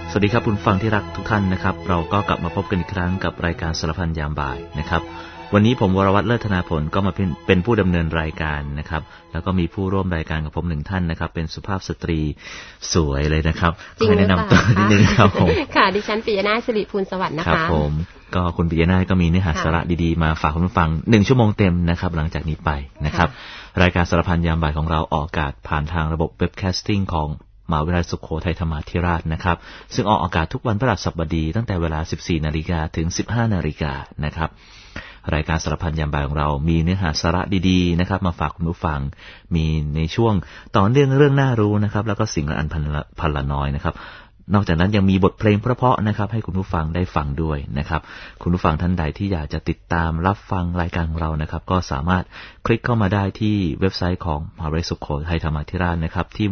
สวัสดีครับคุณฟังที่รักทุกท่านนะครับเราก็กลับมาพบกันอีกครั้งกับรายการสารพันยามบ่ายนะครับวันนี้ผมวรวัฒน์เลิศธนาผลก็มาเป็นผู้ดำเนินรายการนะครับแล้วก็มีผู้ร่วมรายการกับผมหนึ่งท่านนะครับเป็นสุภาพสตรีสวยเลยนะครับขอแนะนำตัวนิดนึงครับผมค่ะดิฉันปิยนาถสิริภูลสวัสดิ์นะคะครับผมก็คุณปิยนาถก็มีเนื้อหาสาระดีๆมาฝากคุณผู้ฟัง1ชั่วโมงเต็มนะครับหลังจากนี้ไปนะครับรายการสารพันยามบ่ายของเราออกอากาศผ่านทางระบบเว็บแคสติ้งของมหาวิทยาลัยสุโขทัยธรรมาธิราชนะครับซึ่งออกอากาศทุกวันพฤหัสบดีตั้งแต่เวลา 14:00 นถึง 15:00 นนะครับรายการสารพันยามบ่ายของเรามีเนื้อหาสาระดีๆนะครับมาฝากคุณผู้ฟังมีในช่วงต่อเรื่องน่ารู้นะครับแล้วก็สิ่งละอันพันละน้อยนะครับนอกจากนั้นยังมีบทเพลงเพราะๆนะครับให้คุณผู้ฟังได้ฟังด้วยนะครับคุณผู้ฟังท่านใดที่อยากจะติดตามรับฟังรายการของเรานะครับก็สามารถคลิกเข้ามาได้ที่เว็บไซต์ของมหาวิทยาลัยสุโขทัยธรรมาธิราชนะครับที่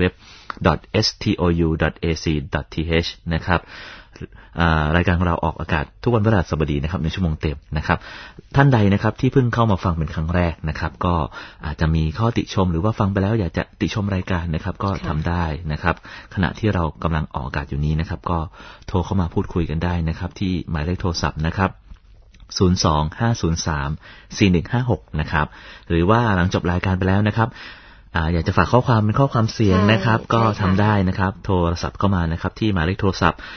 www.stou.ac.th นะครับรายการของเราออกอากาศทุกวันพฤหัสบดีนะครับในชั่วโมงเต็มนะครับท่านใดนะครับที่เพิ่งเข้ามาฟังเป็นครั้งแรกนะครับก็อาจจะมีข้อติชมหรือว่าฟังไปแล้วอยากจะติชมรายการนะครับก็ทำได้นะครับขณะที่เรากำลังออกอากาศอยู่นี้นะครับก็โทรเข้ามาพูดคุยกันได้นะครับที่หมายเลขโทรศัพท์นะครับ025034156นะครับหรือว่าหลังจบรายการไปแล้วนะครับอยากจะฝากข้อความเป็นข้อความเสียงนะครับก็ทำได้นะครับโทรศัพท์เข้ามานะครับที่หมายเลขโทรศัพท์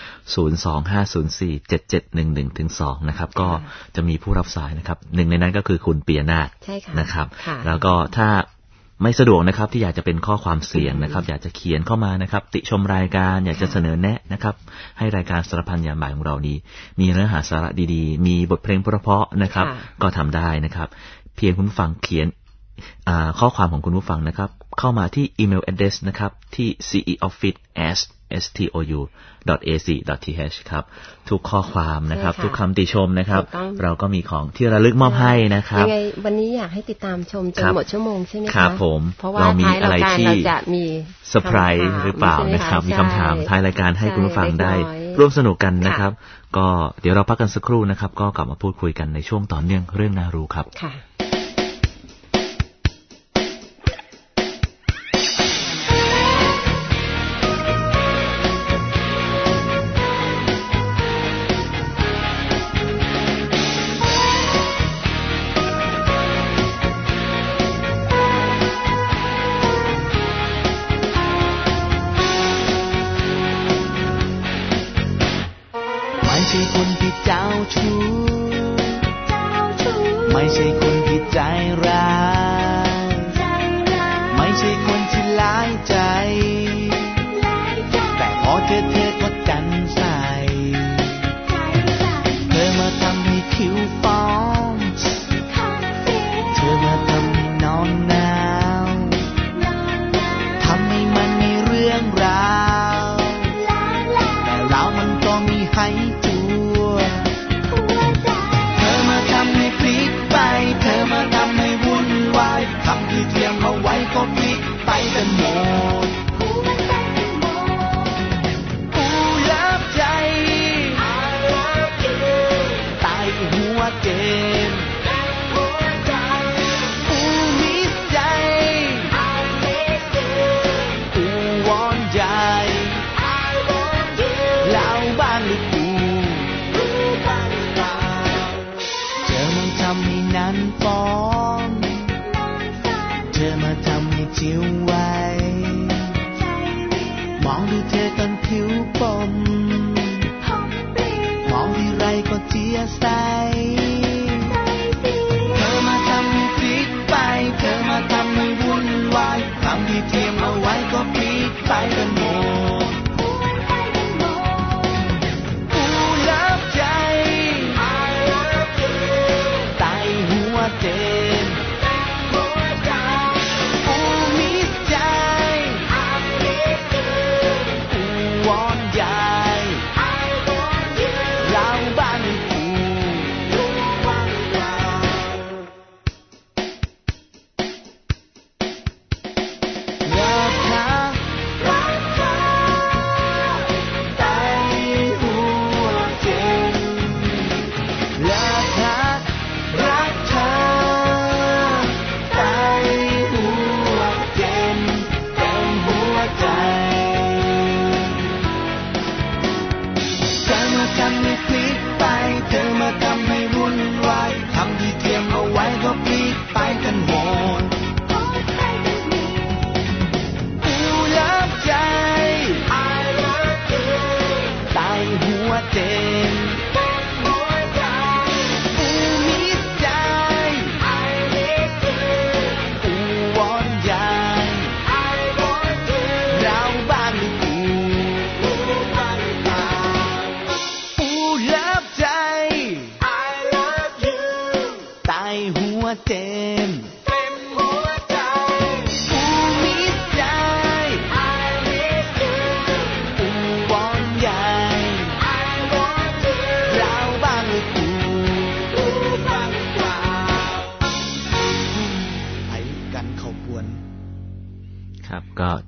025047711-2นะครับก็จะมีผู้รับสายนะครับหนึ่งในนั้นก็คือคุณปิยนาถนะครับแล้วก็ถ้าไม่สะดวกนะครับที่อยากจะเป็นข้อความเสียงนะครับอยากจะเขียนเข้ามานะครับติชมรายการอยากจะเสนอแนะนะครับให้รายการสารพันยามบ่ายของเรานี้มีเนื้อหาสาระดีๆมีบทเพลงเพราะๆนะครับก็ทำได้นะครับเพียงคุณฟังเขียนข้อความของคุณผู้ฟังนะครับเข้ามาที่อีเมล address นะครับที่ ceoffice@stou.ac.th ครับทุกข้อความนะครับทุกคำติชมนะครับเราก็มีของที่ระลึกมอบให้นะครับยังไงวันนี้อยากให้ติดตามชมจนหมดชั่วโมงใช่ไหมคะครับผมเพราะว่าท้ายรายการเราจะมีเซอร์ไพรส์หรือเปล่านะครับมีคำถามท้ายรายการให้คุณผู้ฟังได้ร่วมสนุกกันนะครับก็เดี๋ยวเราพักกันสักครู่นะครับก็กลับมาพูดคุยกันในช่วงต่อเนื่องเรื่องน่ารู้ครับค่ะไม่ใช่คนที่ใจร้ายไม่ใช่คนที่ร้ายใจแต่พอเธอก็กันใส่เธอมาทำให้ผิวฟ้องเธอมาทำให้นอนหนาวทำให้มันมีเรื่องราวแต่เรามันก็มีให้เธอมาทำให้วุ่นวายคำที่เตรียมเอาไว้ก็พลิกไปกันหมดผู้ลับใจตายหัวเกมผู้มิดใจผู้วอนใจเล่าบ้างหรือกูเธอมาทำให้นั้นฟ้องเธอมาทำให้จิ๋วไว้มองดูเธอตอนผิวปมมองที่ไรก็เจียใสเธอมาทำให้พลิกไปเธอมาทำให้วุ่นวายคำที่เตรียมเอาไว้ก็พลิกไปกันหมดผู้ลับใจเจ็บผู้มิดใจผู้วอนใหญ่เราบ้านกูเ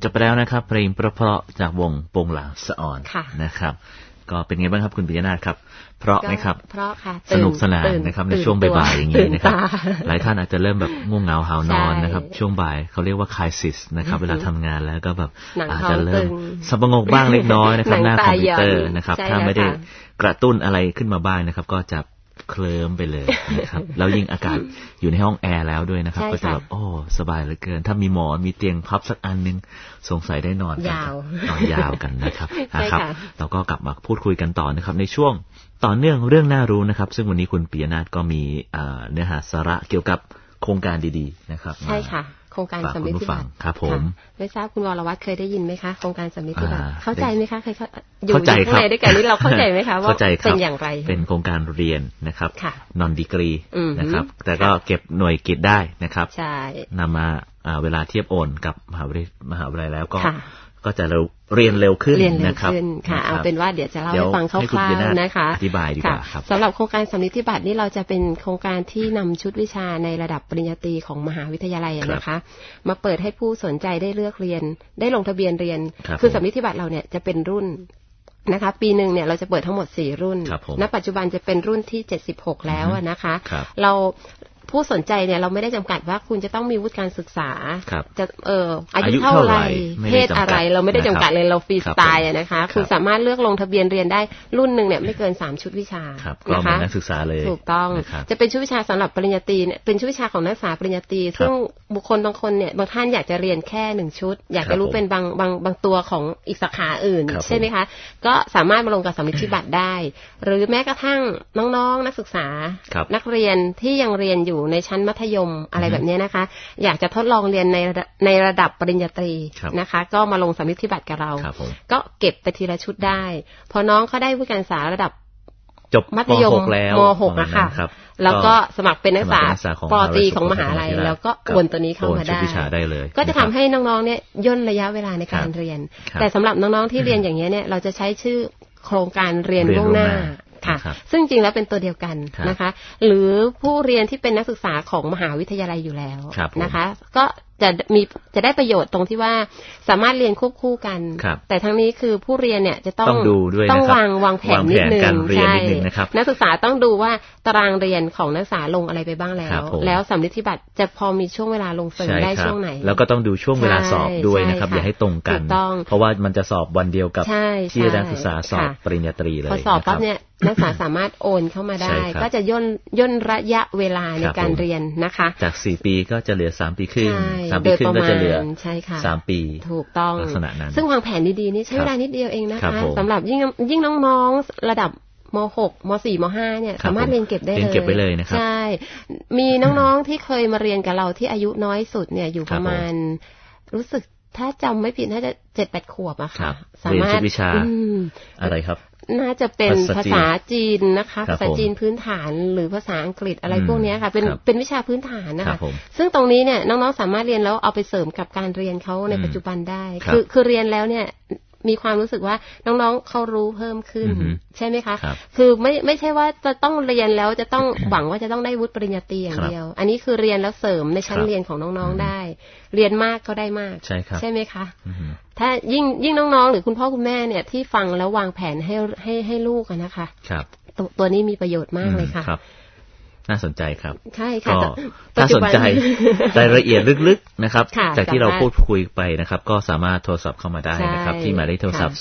จบไปแล้วนะครับเพลงเพราะๆจากวงโปงหลางสะอ่อนนะครับก็เป็นไงบ้างครับคุณปิยนาถครับเพราะไหมครับเพราะค่ะสนุกสนานนะครับในช่วงบ่ายๆอย่างนี้นะครับหลายท่านอาจจะเริ่มแบบง่วงเหงาหาวนอนนะครับช่วงบ่ายเขาเรียกว่าคลายซิสนะครับเวลาทำงานแล้วก็แบบอาจจะเริ่มสับงกบ้างเล็กน้อยนะครับหน้าคอมพิวเตอร์นะครับถ้าไม่ได้กระตุ้นอะไรขึ้นมาบ้างนะครับก็จะเคลิ้มไปเลยนะครับแล้วยิ่งอากาศอยู่ในห้องแอร์แล้วด้วยนะครับก็จะแบบโอ้สบายเหลือเกินถ้ามีหมอนมีเตียงพับสักอันนึงสงสัยได้นอนยาวยาวกันนะครับเราก็กลับมาพูดคุยกันต่อนะครับในช่วงต่อเนื่องเรื่องน่ารู้นะครับซึ่งวันนี้คุณปิยนาถก็มีเนื้อหาสาระเกี่ยวกับโครงการดีๆนะครับใช่ค่ะโครงการสำลิดที่บัตรครับผมไม่ทราบคุณวรวัฒน์เคยได้ยินไหมคะโครงการสำลิดที่บัตรเข้าใจไหมคะเคยอยู่ข้างในด้วยกันนี่เราเข้าใจไหมคะว่าเป็นอย่างไรเป็นโครงการเรียนนะครับนอนดีกรีนะครับแต่ก็เก็บหน่วยกิตได้นะครับใช่นำมาเวลาเทียบโอนกับมหาวิทยาลัยแล้วก็จะเรียนเร็วขึ้นนะครับค่ะเอาเป็นว่าเดี๋ยวจะเล่าให้ฟังคร่าวๆนะคะอธิบายดีกว่าครับสำหรับโครงการสำลิดที่บัตรนี่เราจะเป็นโครงการที่นำชุดวิชาในระดับปริญญาตรีของมหาวิทยาลัยนะคะมาเปิดให้ผู้สนใจได้เลือกเรียนได้ลงทะเบียนเรียนคือสำลิดที่บัตรเราเนี่ยจะเป็นรุ่นนะคะปีนึงเนี่ยเราจะเปิดทั้งหมด4รุ่นณปัจจุบันจะเป็นรุ่นที่76แล้วนะคะเราผู้สนใจเนี่ยเราไม่ได้จำกัดว่าคุณจะต้องมีวุฒิการศึกษาจะอายุเท่าไหร่เพศอะไรเราไม่ได้จำกัดเลยเราฟรีสไตล์นะคะคุณสามารถเลือกลงทะเบียนเรียนได้รุ่นนึงเนี่ยไม่เกิน3ชุดวิชานะคะนักศึกษาเลยถูกต้องจะเป็นชุดวิชาสำหรับปริญญาตรีเนี่ยเป็นชุดวิชาของนักศึกษาปริญญาตรีซึ่งบุคคลบางคนเนี่ยบางท่านอยากจะเรียนแค่1ชุดอยากจะรู้เป็นบางตัวของอีกสาขาอื่นใช่ไหมคะก็สามารถมาลงกับสำลิดที่บัตรได้หรือแม้กระทั่งน้องๆนักศึกษานักเรียนที่ยังเรียนอยู่ในชั้นมัธยมอะไรแบบนี้นะคะอยากจะทดลองเรียนในระดับปริญญาตรีนะคะก็มาลงสำลิดที่บัตรกับเราก็เก็บไปทีละชุดได้พอน้องเขาได้วุฒิการศึกษาระดับจบมัธยมม.6 นะคะแล้วก็สมัครเป็นนักศึกษาป.ตรีของมหาลัยแล้วก็วนตัวนี้เข้ามาได้ก็จะทำให้น้องๆเนี่ยย่นระยะเวลาในการเรียนแต่สำหรับน้องๆที่เรียนอย่างนี้เนี่ยเราจะใช้ชื่อโครงการเรียนล่วงหน้าค่ะซึ่งจริงแล้วเป็นตัวเดียวกันนะคะหรือผู้เรียนที่เป็นนักศึกษาของมหาวิทยาลัยอยู่แล้วนะคะก็จะได้ประโยชน์ตรงที่ว่าสามารถเรียนควบคู่กันแต่ทั้งนี้คือผู้เรียนเนี่ยจะต้องดูด้วยต้องวางแผนนิดนึงใช่นักศึกษาต้องดูว่าตารางเรียนของนักศึกษาลงอะไรไปบ้างแล้วสำลิดที่บัตรจะพอมีช่วงเวลาลงเสริมได้ช่วงไหนแล้วก็ต้องดูช่วงเวลาสอบด้วยนะครับอย่าให้ตรงกันเพราะว่ามันจะสอบวันเดียวกับที่นักศึกษาสอบปริญญาตรีเลยพอสอบปั๊บเนี่ยนักศึกษาสามารถโอนเข้ามาได้ก็จะย่นระยะเวลาในการเรียนนะคะจาก4ปีก็จะเหลือ3ปีครึ่ง3ปีครึ่งก็จะเหลือ3ปีถูกต้องลักษณะนั้นซึ่งวางแผนดีๆนี่ใช้เวลานิดเดียวเองนะคะสำหรับยิ่งน้องๆระดับม.6 ม.4 ม.5 เนี่ยสามารถเรียนเก็บได้เลยเรียนเก็บไปเลยนะครับใช่มีน้องๆที่เคยมาเรียนกับเราที่อายุน้อยสุดเนี่ยอยู่ประมาณรู้สึกถ้าจำไม่ผิดน่าจะ 7-8 ขวบอะค่ะสามารถเรียนวิชาอะไรครับน่าจะเป็นภาษาจีนนะคะภาษาจีนพื้นฐานหรือภาษาอังกฤษอะไรพวกนี้ค่ะเป็นวิชาพื้นฐานนะคะซึ่งตรงนี้เนี่ยน้องๆสามารถเรียนแล้วเอาไปเสริมกับการเรียนเขาในปัจจุบันได้คือเรียนแล้วเนี่ยมีความรู้สึกว่าน้องๆเขารู้เพิ่มขึ้นใช่ไหมคะคือไม่ใช่ว่าจะต้องเรียนแล้วจะต้องหวังว่าจะต้องได้วุฒิปริญญาตรีอย่างเดียวอันนี้คือเรียนแล้วเสริมในชั้นเรียนของน้องๆได้เรียนมากก็ได้มากใช่ไหมคะถ้ายิ่งน้องๆหรือคุณพ่อคุณแม่เนี่ยที่ฟังแล้ววางแผนให้ลูกนะคะตัวนี้มีประโยชน์มากเลยค่ะน่าสนใจครับใช่ค่ะถ้าสนใจรายละเอียดลึกๆนะครับจากที่เราพูดคุยไปนะครับก็สามารถโทรศัพท์เข้ามาได้นะครับที่หมายเลขโทรศัพท์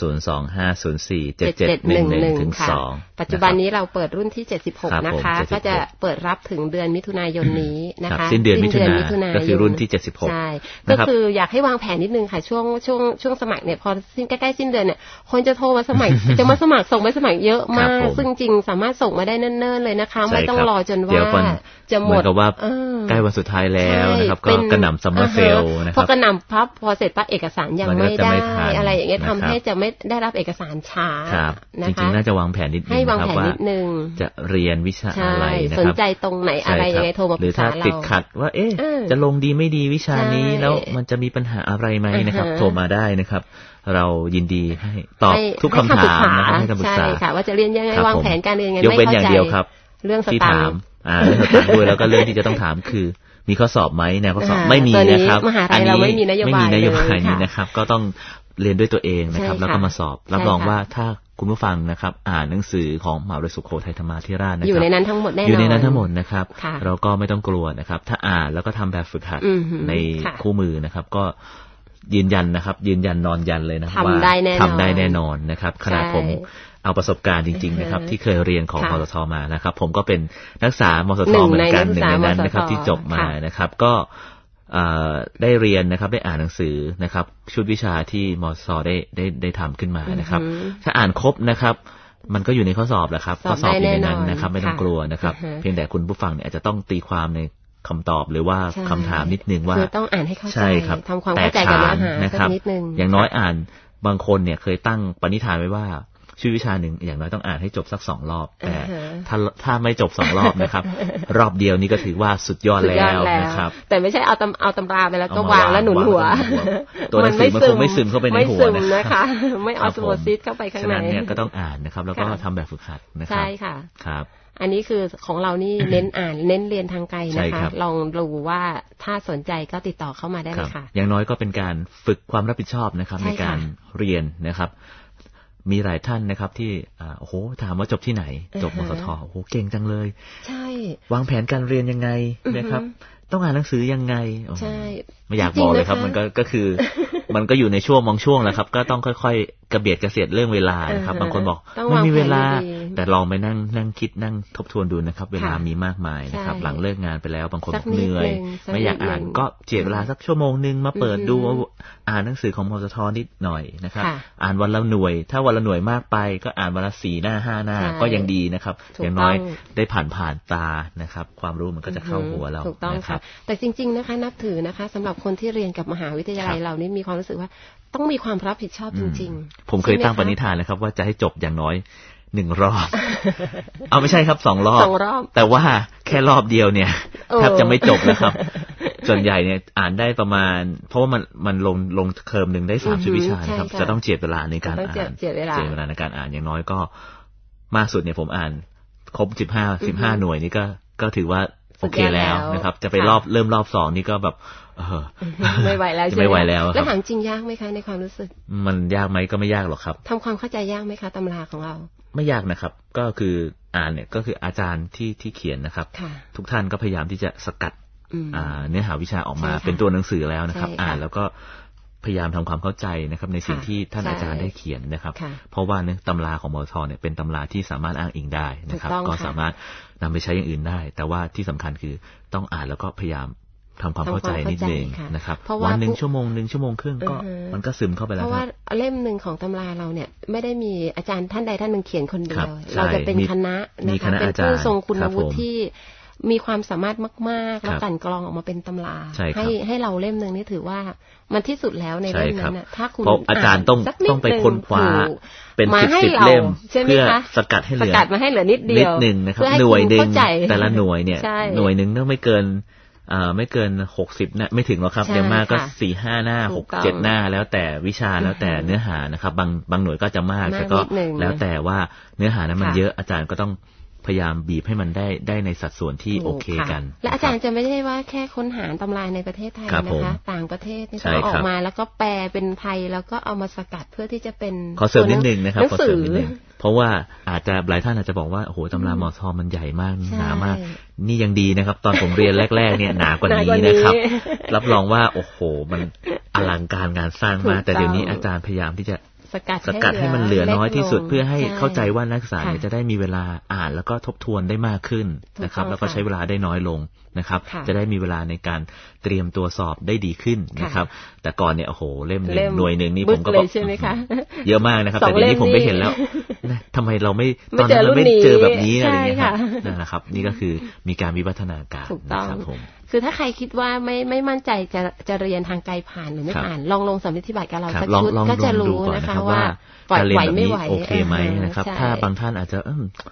025047711-2ปัจจุบันนี้เราเปิดรุ่นที่76นะคะก็จะเปิดรับถึงเดือนมิถุนายนนี้นะคะสิ้นเดือนมิถุนายนก็คือรุ่นที่76 ใช่ก็คืออยากให้วางแผนนิดนึงค่ะช่วงสมัครเนี่ยพอใกล้ๆสิ้นเดือนเนี่ยคนจะโทรมาสมัครจะมาสมัครส่งไปสมัครเยอะมากซึ่งจริงสามารถส่งมาได้เนิ่นๆเลยนะคะไม่ต้องรอจนว่าจะหมดกับว่าใกล้วันสุดท้ายแล้วนะครับก็กระหน่ำซัมเมอร์เซลนะครับพอกระหน่ำพับพอเสร็จปั๊บเอกสารยังไม่ได้อะไรอย่างเงี้ยทำให้จะไม่ได้รับเอกสารช้านะคะจริงๆน่าจะวางแผนนิดนึงนะครับว่าจะเรียนวิชาอะไรนะครับสนใจตรงไหนอะไรยังไงโทรมาปรึกษาเราหรือถ้าติดขัดว่าจะลงดีไม่ดีวิชานี้แล้วมันจะมีปัญหาอะไรไหมนะครับโทรมาได้นะครับเรายินดีให้ตอบทุกคำถามนะครับให้คำปรึกษาใช่ค่ะว่าจะเรียนยังไงวางแผนการเรียนยังไงยกเว้นอย่างเดียวครับเรื่องสตางค์เรื่องสตางค์ด้วยแล้วก็เรื่องที่จะต้องถามคือมีข้อสอบไหมแนวข้อสอบไม่มีนะครับมหาลัยเราไม่มีนโยบายนี้นะครับก็ต้องเรียนด้วยตัวเองนะครับแล้วก็มาสอบรับรองว่าถ้าคุณผู้ฟังนะครับอ่านหนังสือของมหาวิทยาลัยสุโขทัยธรรมาธิราชนะครับอยู่ในนั้นทั้งหมดแน่นอนอยู่ในนั้นทั้งหมดนะครับเราก็ไม่ต้องกลัวนะครับถ้าอ่านแล้วก็ทำแบบฝึกหัดในคู่มือนะครับก็ยืนยันนะครับยืนยันนอนยันเลยนะว่าทำได้แน่นอนนะครับขณะผมเอาประสบการณ์จริงๆนะครับที่เคยเรียนของมสทมานะครับผมก็เป็นนักศึกษามสทเหมือนกันหนึ่งในนั้นนะครับที่จบมานะครับก็ได้เรียนนะครับได้อ่านหนังสือนะครับชุดวิชาที่มสทได้ทำขึ้นมานะครับถ้าอ่านครบนะครับมันก็อยู่ในข้อสอบแหละครับข้อสอบอยู่ในนั้นนะครับไม่ต้องกลัวนะครับเพียงแต่คุณผู้ฟังเนี่ยอาจจะต้องตีความในคำตอบหรือว่าคำถามนิดนึงว่าต้องอ่านให้เข้าใจทำความเข้าใจกับเนื้อหาสักนิดนึงอย่างน้อยอ่านบางคนเนี่ยเคยตั้งปณิธานไว้ว่าชื่อวิชาหนึ่งอย่างน้อยต้องอ่านให้จบสัก2 รอบแต่ถ้าไม่จบ2 รอบนะครับรอบเดียวนี่ก็ถือว่าสุดยอดแล้วนะครับแต่ไม่ใช่เอาตำราไปแล้วก็วางแล้วหนุนหัวตัวหนังสือมันคงไม่ซึมเข้าไปในหัวนะคะไม่เอาสมุดซีดเข้าไปข้างในฉะนั้นเนี่ยก็ต้องอ่านนะครับแล้วก็ทำแบบฝึกหัดนะครับใช่ค่ะครับอันนี้คือของเรานี่เน้นอ่านเน้นเรียนทางไกลนะคะลองดูว่าถ้าสนใจก็ติดต่อเข้ามาได้เลยค่ะอย่างน้อยก็เป็นการฝึกความรับผิดชอบนะครับในการเรียนนะครับมีหลายท่านนะครับที่โอ้โหถามว่าจบที่ไหนจบมสทโอ้โหเก่งจังเลยใช่วางแผนการเรียนยังไงนะครับต้องอ่านหนังสือยังไงใช่ไม่อยากบอกเลยครับมันก็คือมันก็อยู่ในช่วงบางช่วงแหละครับก็ต้องค่อยๆกระเบียดกระเสียดเรื่องเวลานะครับบางคนบอกไม่มีเวลาแต่ลองไปนั่งคิดนั่งทบทวนดูนะครับเวลามีมากมายนะครับหลังเลิกงานไปแล้วบางคนเหนื่อยไม่อยากอ่านก็เจียดเวลาสักชั่วโมงนึงมาเปิดดูอ่านหนังสือของมสทนิดหน่อยนะครับอ่านวันละหน่วยถ้าวันละหน่วยมากไปก็อ่านวันละ4 หน้า 5 หน้าก็ยังดีนะครับอย่างน้อยได้ผ่านตานะครับความรู้มันก็จะเข้าหัวเรานะครับแต่จริงๆนะคะนับถือนะคะสำหรับคนที่เรียนกับมหาวิทยาลัยเรานี่มีความรู้สึกว่าต้องมีความรับผิดชอบจริงๆผมเคยตั้งปณิธานนะครับว่าจะให้จบอย่างน้อย1 รอบเอาไม่ใช่ครับ2 รอบแต่ว่าแค่รอบเดียวเนี่ยแทบจะไม่จบนะครับส่วนใหญ่เนี่ยอ่านได้ประมาณเพราะว่ามันลงเทอมนึงได้30 วิชานะครับจะต้องเจียดเวลาในการอ่านเจียดเวลาในการอ่านอย่างน้อยก็มากสุดเนี่ยผมอ่านครบ15 หน่วยนี่ก็ถือว่าโอเคแล้วนะครับจะไปเริ่มรอบ2นี่ก็แบบไม่ไหวแล้วใช่ไหมไม่ไหวแล้วแล้วถามจริงยากไหมคะในความรู้สึกมันยากไหมก็ไม่ยากหรอกครับทำความเข้าใจยากไหมคะตำราของเราไม่ยากนะครับก็คืออ่านเนี่ยก็คืออาจารย์ที่เขียนนะครับทุกท่านก็พยายามที่จะสกัดเนื้อหาวิชาออกมาเป็นตัวหนังสือแล้วนะครับอ่านแล้วก็พยายามทำความเข้าใจนะครับในสิ่งที่ท่านอาจารย์ได้เขียนนะครับเพราะว่าเนี่ยตำราของมสทเนี่ยเป็นตำราที่สามารถอ้างอิงได้นะครับก็สามารถนำไปใช้อย่างอื่นได้แต่ว่าที่สำคัญคือต้องอ่านแล้วก็พยายามทำความเข้าใจนิดนึงนะครับวัน1 ชั่วโมง 1 ชั่วโมงครึ่งก็มันก็ซึมเข้าไปแล้วเพราะว่าเล่ม1ของตำราเราเนี่ยไม่ได้มีอาจารย์ท่านใดท่านหนึ่งเขียนคนเดียวเราจะเป็นคณะนะคะเป็นผู้ทรงคุณวุฒิที่มีความสามารถมากๆแล้วกลั่นกรองออกมาเป็นตำราให้เราเล่มนึงนี่ถือว่ามันที่สุดแล้วในเล่มนั้นถ้าคุณอาจารย์ต้องไปค้นคว้าเป็น10 เล่มเพื่อสกัดให้เหลือมาให้เหลือนิดเดียวนึงนะครับหน่วยนึงแต่ละหน่วยเนี่ยหน่วยนึงต้องไม่เกิน60นะไม่ถึงหรอกครับอย่างมากก็ 4-5 หน้า 6-7 หน้าแล้วแต่วิชาแล้วแต่เนื้อหานะครับบางหน่วยก็จะมากแต่ก็แล้วแต่ว่าเนื้อหานั้นมันเยอะอาจารย์ก็ต้องพยายามบีบให้มันได้ในสัดส่วนที่โอเคกันและอาจารย์จะไม่ได้ว่าแค่ค้นหาตำราในประเทศไทยนะคะต่างประเทศนี่ก็ออกมาแล้วก็แปลเป็นไทยแล้วก็เอามาสกัดเพื่อที่จะเป็นขอเสริมนิดนึงนะครับขอเสริมนิดนึงเพราะว่าอาจจะหลายท่านอาจจะบอกว่าโอ้โหตำรามสทมันใหญ่มากหนามากนี่ยังดีนะครับตอนผมเรียนแรกๆเนี่ยหนากว่านี้นะครับรับรองว่าโอ้โหมันอลังการงานสร้างมากแต่เดี๋ยวนี้อาจารย์พยายามที่จะสกัดให้มันเหลือน้อยที่สุดเพื่อให้เข้าใจว่านักศึกษาจะได้มีเวลาอ่านแล้วก็ทบทวนได้มากขึ้นนะครับแล้วก็ใช้เวลาได้น้อยลงนะครับจะได้มีเวลาในการเตรียมตัวสอบได้ดีขึ้นนะครับแต่ก่อนเนี่ยโอ้โหเล่มหน่วยนึงนี่ผมก็บอกเยอะมากนะครับแต่เดี๋ยวนี้ผมไม่เห็นแล้วทำไมเราไม่ตอนนั้นเราไม่เจอแบบนี้อะไรอย่างเงี้ยนะครับนี่ก็คือมีการวิวัฒนาการนะครับผมคือถ้าใครคิดว่าไม่มั่นใจจะเรียนทางไกลผ่านหรือไม่ผ่านลองลงสำเร็จที่บัตรกับเราสักชุดก็จะรู้นะคะว่าปล่อยไหวไม่ไหวโอเคไหมนะครับถ้าบางท่านอาจจะ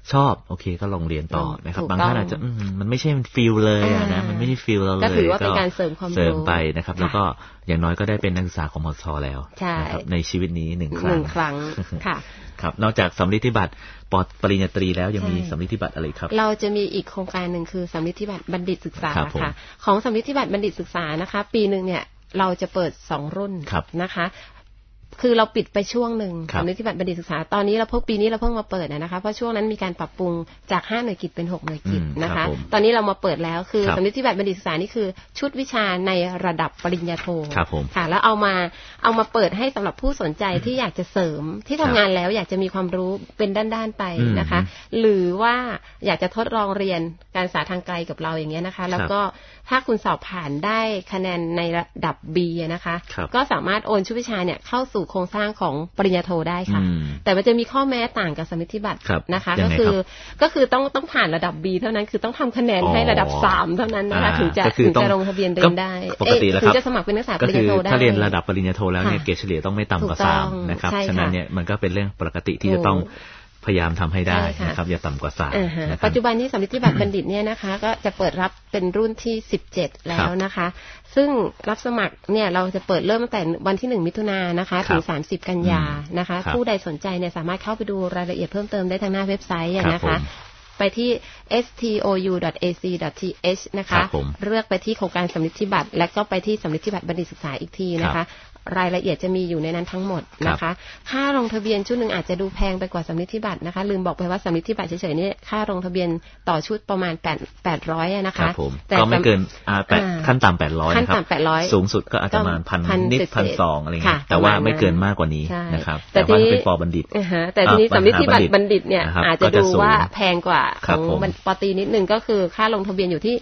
ชอบโอเคก็ลงเรียนต่อนะครับบางท่านอาจจะมันไม่ใช่ฟีลเลยนะมันไม่ใช่ฟีลเราเลยก็ถือว่าเป็นการเสริมความรู้เสริมไปนะครับแล้วก็อย่างน้อยก็ได้เป็นนักศึกษาของมสทแล้วนะครับในชีวิตนี้1 ครั้งค่ะครับนอกจากสำลิดที่บัตรปริญญาตรีแล้วยังมีสำลิดที่บัตรอะไรครับเราจะมีอีกโครงการหนึ่งคือสำลิดที่บัตรบัณฑิตศึกษาค่ะของสำลิดที่บัตรบัณฑิตศึกษานะคะปีนึงเนี่ยเราจะเปิด2 รุ่นนะคะคือเราปิดไปช่วงหนึ่งสำลิดที่บัตรบัณฑิตศึกษาตอนนี้เราปีนี้เราเพิ่งมาเปิดนะคะเพราะช่วงนั้นมีการปรับปรุงจาก5 หน่วยกิตเป็น6 หน่วยกิตนะคะตอนนี้เรามาเปิดแล้วคือสำลิดที่บัตรบัณฑิตศึกษานี่คือชุดวิชาในระดับปริญญาโทค่ะแล้วเอามาเปิดให้สำหรับผู้สนใจที่อยากจะเสริมที่ทำงานแล้วอยากจะมีความรู้เป็นด้านๆไปนะคะหรือว่าอยากจะทดลองเรียนการศึกษาทางไกลกับเราอย่างเงี้ยนะคะแล้วก็ถ้าคุณสอบผ่านได้คะแนนในระดับ B นะคะก็สามารถโอนชุดวิชาเนี่ยเข้าสู่โครงสร้างของปริญญาโทได้ค่ะแต่มันจะมีข้อแม้ต่างกับสำลิดที่บัตรนะคะก็คือต้องผ่านระดับ B เท่านั้นคือต้องทำคะแนนให้ระดับ3เท่านั้นนะคะถึงจะลงทะเบียนเรียนได้ปกติแล้วครับถึงจะสมัครเป็นนักศึกษาปริญญาโทได้ถ้าเรียนระดับปริญญาโทแล้วเนี่ยเกรดเฉลี่ยต้องไม่ต่ำกว่า3นะครับฉะนั้นเนี่ยมันก็เป็นเรื่องปกติที่จะต้องพยายามทำให้ได้นะครับอย่าต่ำกว่า3 ปัจจุบันนี้สำลิดที่บัตรบัณฑิตเนี่ยนะคะก็จะเปิดรับเป็นรุ่นที่17แล้วนะคะซึ่งรับสมัครเนี่ยเราจะเปิดเริ่มตั้งแต่วันที่1 มิถุนายนนะคะถึง30 กันยายนนะคะผู้ใดสนใจเนี่ยสามารถเข้าไปดูรายละเอียดเพิ่มเติมได้ทางหน้าเว็บไซต์นะคะไปที่ stou.ac.th นะคะเลือกไปที่โครงการสำลิดที่บัตรและก็ไปที่สำลิดที่บัตรบัณฑิตศึกษาอีกทีนะคะรายละเอียดจะมีอยู่ในนั้นทั้งหมดนะคะค่าลงทะเบียนชุดหนึ่งอาจจะดูแพงไปกว่าสำลิดที่บัตรนะคะลืมบอกไปว่าสำลิดที่บัตรเฉยๆนี่ค่าลงทะเบียนต่อชุดประมาณ800นะคะแต่ก็ไม่เกินขั้นต่ำ800นะครับสูงสุดก็อาจจะประมาณ1,000 นิด 1,200 อะไรเงี้ยแต่ว่าไม่เกินมากกว่านี้นะครับแต่ว่าเป็นป.บัณฑิตแต่ทีนี้สำลิดที่บัตรบัณฑิตเนี่ยอาจจะดูว่าแพงกว่าของป.ตรีนิดนึงก็คือค่าลงทะเบียนอยู่ที่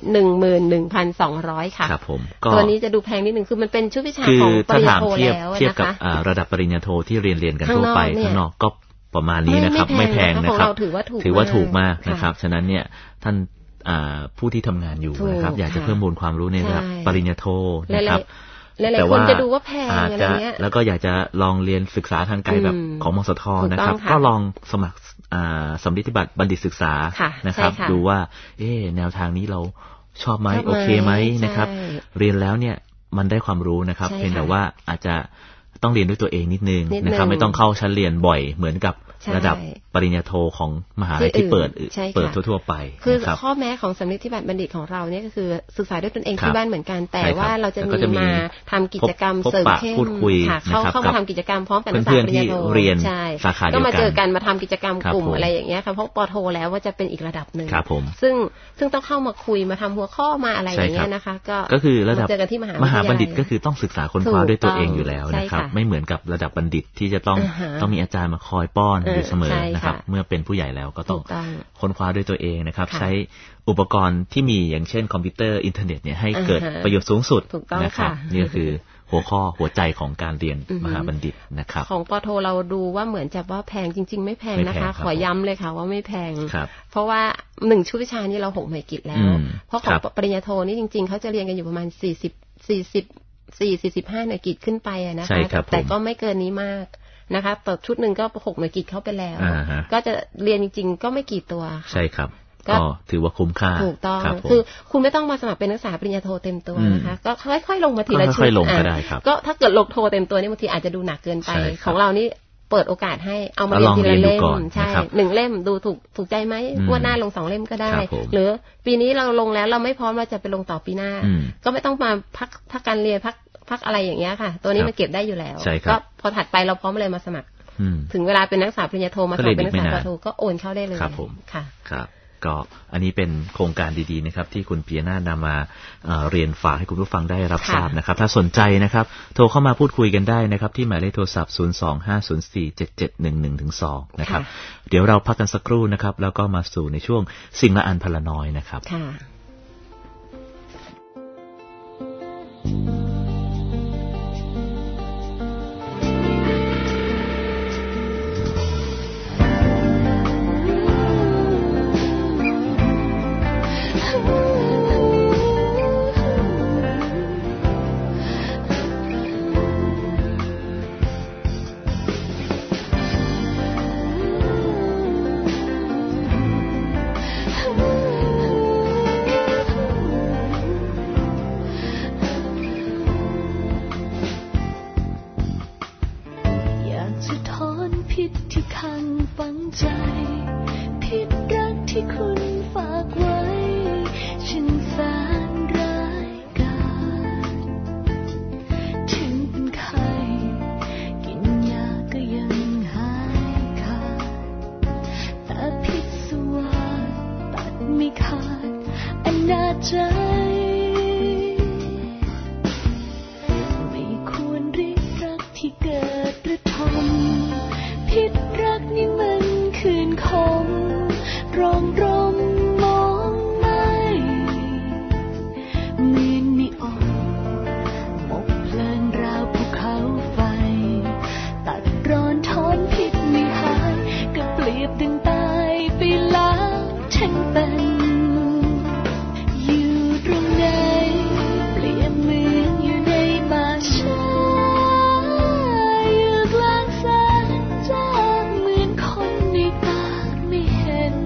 11,200 ค่ะตัวนี้จะดูแพงนิดนึงคือมันเป็นชุดวิชาของปริญญาโทเทียบกับระดับปริญญาโทที่เรียนกันทั่วไปข้างนอกก็ประมาณนี้นะครับไม่แพงนะครับถือว่าถูกมากนะครับฉะนั้นเนี่ยท่านผู้ที่ทำงานอยู่นะครับอยากจะเพิ่มมูลความรู้ในระดับปริญญาโทนะครับแต่ว่าจะดูว่าแพงอะไรเงี้ยแล้วก็อยากจะลองเรียนศึกษาทางไกลแบบของมสทนะครับก็ลองสมัครสำลิดที่บัตรบัณฑิตศึกษานะครับดูว่าแนวทางนี้เราชอบไหมโอเคไหมนะครับเรียนแล้วเนี่ยมันได้ความรู้นะครับเพียงแต่ว่าอาจจะต้องเรียนด้วยตัวเองนิดนึงนะครับไม่ต้องเข้าชั้นเรียนบ่อยเหมือนกับระดับปริญญาโทของมหาลัยที่เปิดทั่วๆไปคือข้อแม้ของสำลิดที่บัตรบัณฑิตของเราเนี่ยก็คือศึกษาด้วยตนเองที่บ้านเหมือนกันแต่ว่าเราจะมีมาทำกิจกรรมเสริมเข้มเข้ามาทำกิจกรรมพร้อมกันนักศึกษาปริญญาโทก็มาเจอกันมาทำกิจกรรมกลุ่มอะไรอย่างเงี้ยค่ะเพราะป.โทแล้วว่าจะเป็นอีกระดับนึงซึ่งต้องเข้ามาคุยมาทำหัวข้อมาอะไรอย่างเงี้ยนะคะก็คือระดับมหาบัณฑิตก็คือต้องศึกษาค้นคว้าด้วยตัวเองอยู่แล้วนะครับไม่เหมือนกับระดับบัณฑิตที่จะต้องมีอาจารย์มาคอยป้อนอยู่เสมอนะครับเมื่อเป็นผู้ใหญ่แล้วก็ต้องค้นคว้าด้วยตัวเองนะครับใช้อุปกรณ์ที่มีอย่างเช่นคอมพิวเตอร์อินเทอร์เน็ตเนี่ยให้เกิดประโยชน์สูงสุดนะครับนี่ก็คือหัวใจของการเรียนมหาบัณฑิตนะครับของป.โทเราดูว่าเหมือนจะว่าแพงจริงๆไม่แพงนะคะขอย้ำเลยค่ะว่าไม่แพงเพราะว่า1ชุดวิชานี่เรา6 หน่วยกิตแล้วเพราะของปริญญาโทนี่จริงๆเขาจะเรียนกันอยู่ประมาณ45 หน่วยกิตขึ้นไปนะคะแต่ก็ไม่เกินนี้มากนะคะต่อชุดหนึ่งก็6 หน่วยกิตเข้าไปแล้วก็จะเรียนจริงๆก็ไม่กี่ตัวใช่ครับก็ถือว่าคุ้มค่าถูกต้องคือคุณไม่ต้องมาสมัครเป็นนักศึกษาปริญญาโทเต็มตัวนะคะก็ค่อยๆลงมาทีละชุดก็ถ้าเกิดลงโทเต็มตัวนี่บางทีอาจจะดูหนักเกินไปของเรานี่เปิดโอกาสให้เอามาเรียนทีละเล่มใช่1 เล่มดูถูกใจไหมว่าหน้าลง2 เล่มก็ได้หรือปีนี้เราลงแล้วเราไม่พร้อมเราจะไปลงต่อปีหน้าก็ไม่ต้องมาพักการเรียนพักอะไรอย่างเงี้ยค่ะตัวนี้มันเก็บได้อยู่แล้วก็พอถัดไปเราพร้อมเลยมาสมัครถึงเวลาเป็นนักศึกษาปริญญาโทมาสอบเป็นนักศึกษาปริญญาโทก็โอนเข้าได้เลยครับผมค่ะครับก็อันนี้เป็นโครงการดีๆนะครับที่คุณปิยนาถนำมาเรียนฝากให้คุณผู้ฟังได้รับทราบนะครับถ้าสนใจนะครับโทรเข้ามาพูดคุยกันได้นะครับที่หมายเลขโทรศัพท์ 025047711-2 นะครับเดี๋ยวเราพักกันสักครู่นะครับแล้วก็มาสู่ในช่วงสิ่งละอันพละน้อยนะครับสะท้อนพิษที่ข้างฝังใจพิษรักที่คุณฝากไว้ฉันแสนร้ายกาจถึงเป็นไข้กินยาก็ยังหายขาดแต่พิษสวาสตัดไม่ขาดอนาจใจไม่ควรรีบรักที่เกิดระทมพิษรักนี่มันคืนคมรองรมมองไม่เหมือนมีอ่อนหมกเพลินราวภูเขาไฟตัดร้อนถอนพิษไม่หายก็เปรียบดังตายไปแล้วทั้งเป็นอยู่ตรงไหนเปรียบเหมือนอยู่ในป่าช้าอยู่กลางแสงจ้าเหมือนคนในตาไม่เห็น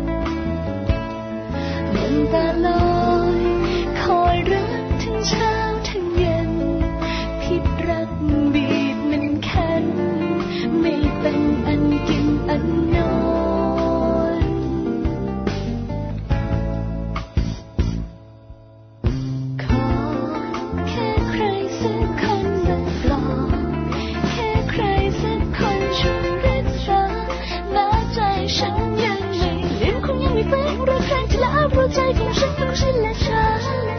น้ำตาลอยคอยรักทั้งเช้าทั้งเย็นพิษรักบีบมันแค้นไม่เป็นอันกินอันนอนขอแค่ใครสักคนมาปลอบแค่ใครสักคนช่วยรักษาแม้ใจฉันยังไม่ลืมคงยังไม่ฟื้นรักใครที่ละเพราะใจของฉันต้องฉันและเธอ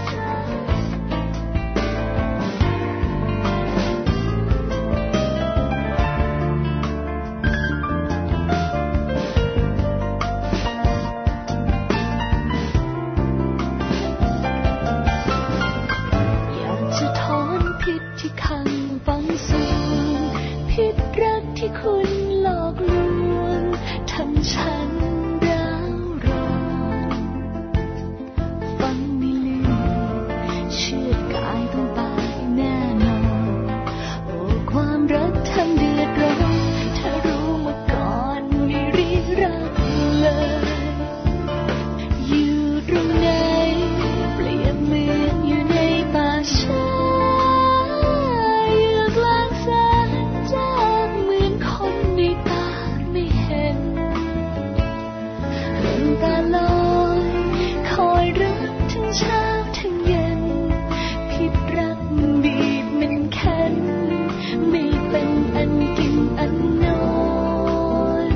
อยากจะถอนพิษที่ข้างฝังสูงพิษรักที่คุณหลอกลวงทำฉันร้าวร้อนฟังไม่ลืมเชื่อกายต้องตายแน่นอนโอ้ความรักทำเดือดร้อนถ้ารู้มาก่อนไม่รีบรักเลยอยู่ตรงไหนเปรียบเหมือนอยู่ในป่าช้าอยู่กลางแสงจ้าเหมือนคนในตาไม่เห็นน้ำตาลอยคอยรักทั้งเช้าทั้งเย็นพิษรักบีบมันแค้นไม่เป็นอันกินอันนอน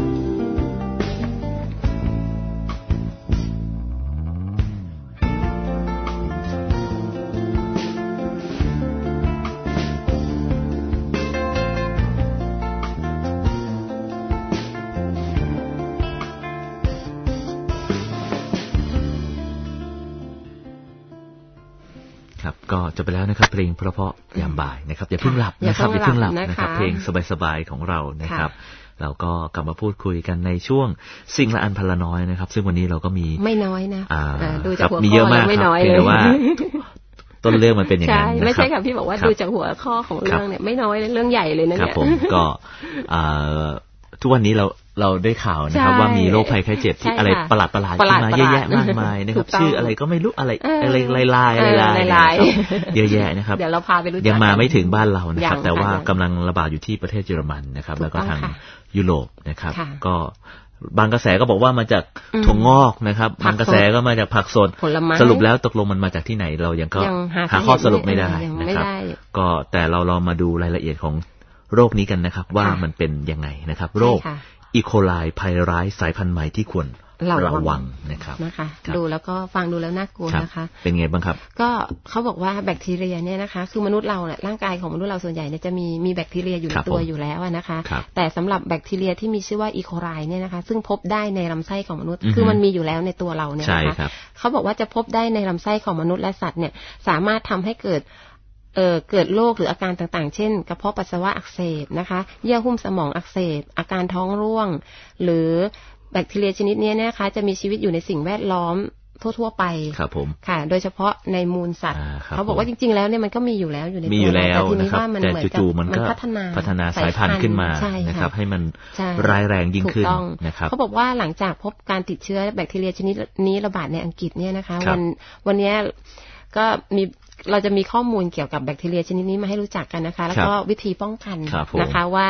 ครับก็จบไปแล้วนะครับเพลงเพราะๆยามบ่ายนะครับอย่าเพิ่งหลับนะครับอย่าเพิ่งหลับนะครับเพลงสบายๆของเรานะครับเราก็กลับมาพูดคุยกันในช่วงสิ่งละอันพันละน้อยนะครับซึ่งวันนี้เราก็มีไม่น้อยนะดูจากหัวมีข้เยอะมากไม่ครับน้อยเลยแต่ว่าต้นเรื่องมันเป็นอย่างนั้นไม่ใช่ค่ะพี่บอกว่าดูจากหัวข้อของเรื่องเนี่ยไม่น้อยเรื่องใหญ่เลยนะเนี่ยครับผมก็ทุกวันนี้เราได้ข่าวนะครับว่ามีโรคภัยไข้เจ็บที่อะไรประหลาดขึ้นมาเยอะแยะมากมายนะครับชื่ออะไรก็ไม่รู้อะไรลายเยอะแยะนะครับเดี๋ยวเราพาไปรู้จักยังมาไม่ถึงบ้านเรานะครับแต่ว่ากำลังระบาดอยู่ที่ประเทศเยอรมันนะครับแล้วก็ทางยุโรปนะครับก็บางกระแสก็บอกว่ามาจากถั่วงอกนะครับบางกระแสก็มาจากผักสดสรุปแล้วตกลงมันมาจากที่ไหนเรายังก็หาข้อสรุปไม่ได้นะครับก็แต่เรามาดูรายละเอียดของโรคนี้กันนะครับว่ามันเป็นยังไงนะครับโรคอีโคไลภัยร้ายสายพันธุ์ใหม่ที่ควรระวังนะครับดูแล้วก็ฟังดูแล้วน่ากลัวนะคะเป็นไงบ้างครับก็เขาบอกว่าแบคทีเรียเนี่ยนะคะคือมนุษย์เราเนี่ยร่างกายของมนุษย์เราส่วนใหญ่เนี่ยจะมีแบคทีเรียอยู่ในตัวอยู่แล้วนะคะแต่สำหรับแบคทีเรียที่มีชื่อว่าอีโคไลเนี่ยนะคะซึ่งพบได้ในลำไส้ของมนุษย์คือมันมีอยู่แล้วในตัวเราเนี่ยนะคะเขาบอกว่าจะพบได้ในลำไส้ของมนุษย์และสัตว์เนี่ยสามารถทำให้เกิดโรคหรืออาการต่างๆเช่นกระเพาะปัสสาวะอักเสบนะคะเยื่อหุ้มสมองอักเสบอาการท้องร่วงหรือแบคทีเรียชนิดนี้นะคะจะมีชีวิตอยู่ในสิ่งแวดล้อมทั่วๆไปครับผมค่ะโดยเฉพาะในมูลสัตว์เขาบอกว่าจริงๆแล้วเนี่ยมันก็มีอยู่แล้วอยู่ในตัวเราแต่ทีนี้ว่ามันเหมือนกับมันพัฒนาสายพันธุ์ขึ้นมานะครับให้มันร้ายแรงยิ่งขึ้นนะครับเขาบอกว่าหลังจากพบการติดเชื้อแบคทีเรียชนิดนี้ระบาดในอังกฤษเนี่ยนะคะวันนี้ก็เราจะมีข้อมูลเกี่ยวกับแบคทีเรียชนิดนี้มาให้รู้จักกันนะคะแล้วก็วิธีป้องกันนะคะว่า